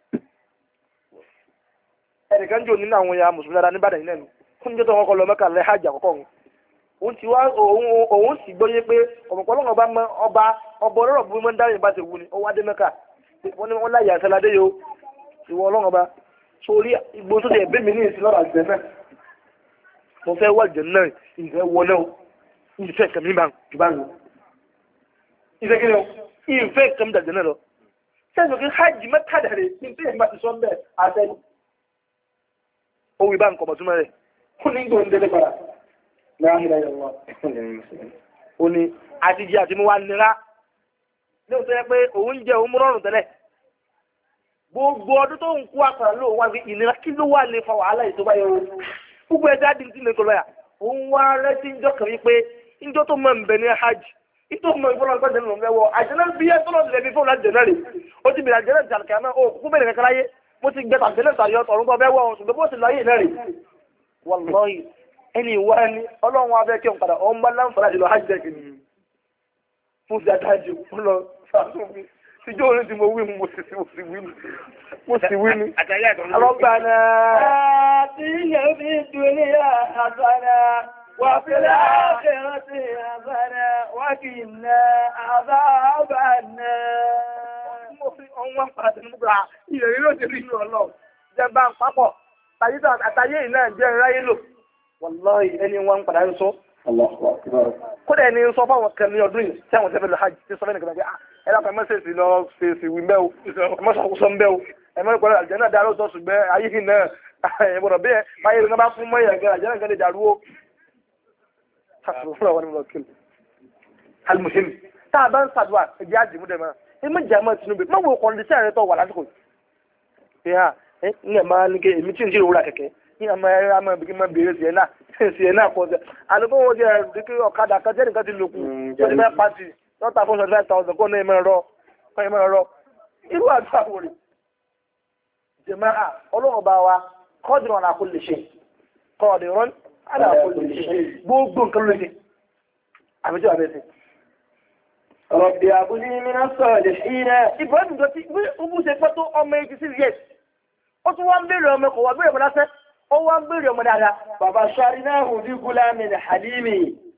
Ẹnìkan jò nínú àwọn ya mùsùlùmí dáadáa níbàdàn yìí lẹ́nu fún jẹ́ tó kọ́kọ́ lọ Mẹ́kà lẹ́ hajj àkọ́kọ́ òun. Òun ti wá òun sì gbóyé pé ọ̀pọ̀pọ̀ lọ́wọ́ bá ọba ọlọ́rọ̀ bí wọ́n dárí bá ti wù ní ọwọ́ adé Mẹ́kà wọ́n ní wọ́n láyé àṣẹládé yìí ó ìwọ ọlọ́run ọba sórí igbó tó ti ẹ̀bẹ́ mi ní ìsìn lọ́rọ̀ àjẹ́ náà mo fẹ́ wà jẹ́ náà ìfẹ́ wọlé o ìfẹ́ kẹ̀mí bá ń lò ìfẹ́ kí ni o ìfẹ́ kẹ̀mí dàjẹ́ náà lọ sẹ́yìn kí hajj Mẹ́kà dàrí ní bí ẹ̀ bá ti sọ bẹ́ẹ̀ àtẹ́ni owó ibà nǹkan ọ̀túnmọ́ rẹ̀ ó ní gbòǹ délé padà láàrin ayọ̀ wọn ó ní àtijọ́ àti mú wa nira lóòótọ́ yẹ pé òun jẹ́ òun múrọ̀rùn tẹ́lẹ̀ gbogbo ọdún tó ń kó àkàrà lóòun wá fi ìnira kí ló wà lè fa wàhálà yìí tó bá yẹ o gbogbo ẹja di ti nìkan lọ́yà òun wá rẹ́tí ń jọ kàn wípé ńjọ́ tó mọ̀ ń bẹ ní hajj ìtò mọ̀ ìfọ́nà ọgbọ́n jẹ́nu lọ́wọ́ àjẹ́nà bí ẹ́ tọ́lọ́ lẹ́bí fún láti jẹ́nà rè ó ti bèèrè àjẹ́nà jàǹkà náà ó kúkú bẹ̀rẹ̀ kankan láyé mo ti gbẹ̀tà àjẹ́nà tàbí ọ̀run gbọ́ bẹ́ẹ̀ wọ́n ṣùgbọ́n bó ti lọ ayé náà rè wallahi ẹni ìwá ẹni ọlọ́run abẹ́ kí n padà ọ̀n bá láǹfààní àti lọ hajj jẹ́ kìíní fún ti adájú fún lọ sàánú mi tíjọ́ orin tí mo wí mo sì wí ni alọ́gbàna àti ilẹ̀ fi dunya hasana wà fi láàkìrọ̀tì hasana wà kì í ná àbábàná. Mo fi ọwọ́ pàdé nígbà ìrẹ̀rí ló ti rí inú ọlọ́run jẹ́ bá ń papọ̀ àtàyé ìná jẹ́ ráyé lò wallahi ẹni wọn ń padà ń sọ. Kódà ẹni ń sọ fáwọn kan ní ọdún yìí tí àwọn tẹ́fẹ́ lọ hajj tí sọ fẹ́ nìkan pé ẹ̀rọ kan mẹ́sẹ̀sì lọ fèsì wí mbẹ́ o ẹ̀mọ́sọ̀kúsọ mbẹ́ o ẹ̀mọ́sọ̀kúsọ àjẹ́ náà dáró sọ ṣùgbẹ́ ayé yìí náà ẹ̀bọ̀dọ̀ bí ẹ̀ báyé rẹ̀ bá fún mọ́yà gan àjẹ́ náà gan lè dàrú o. Al-muhim tá a bá ń sàdúrà ẹ̀jẹ̀ àjẹmú dẹ̀ máa ẹ̀mí jàmọ́ Tinubu má wo kọ́ndíṣẹ́ rẹ̀ tó wà lásìkò ní ẹ̀ máa ní kí èmi tí ń ṣe ìwúra kẹ̀kẹ́ ní àmọ́ ẹ̀rọ àmọ́ ìbí kí n máa béèrè sí ẹ̀ náà kọ́ ọ̀sẹ̀ àlùkò wo jẹ́ ẹ̀rí ọ̀kadà kan jẹ́ nìkan ti lòkù twenty five party lọ́tà fún 25,000 kó ní ìmọ̀ ẹ̀rọ irú àdúrà wò rè jàmáà ọlọ́run bá wa qadirun ala kulli shay qadirun ala kulli shay gbogbo nǹkan ló ṣe àbíjọ́ àbẹ́sẹ̀. Rabbi abuni minas salihin. Ibrahim tó ti ó bú ṣe pẹ́ tó ọmọ 86 years ó tún wá ń béèrè ọmọ kò wá béèrè ọmọ lásán ó wá ń béèrè ọmọ dáadáa. Babasharnahu bi gulamin halimi.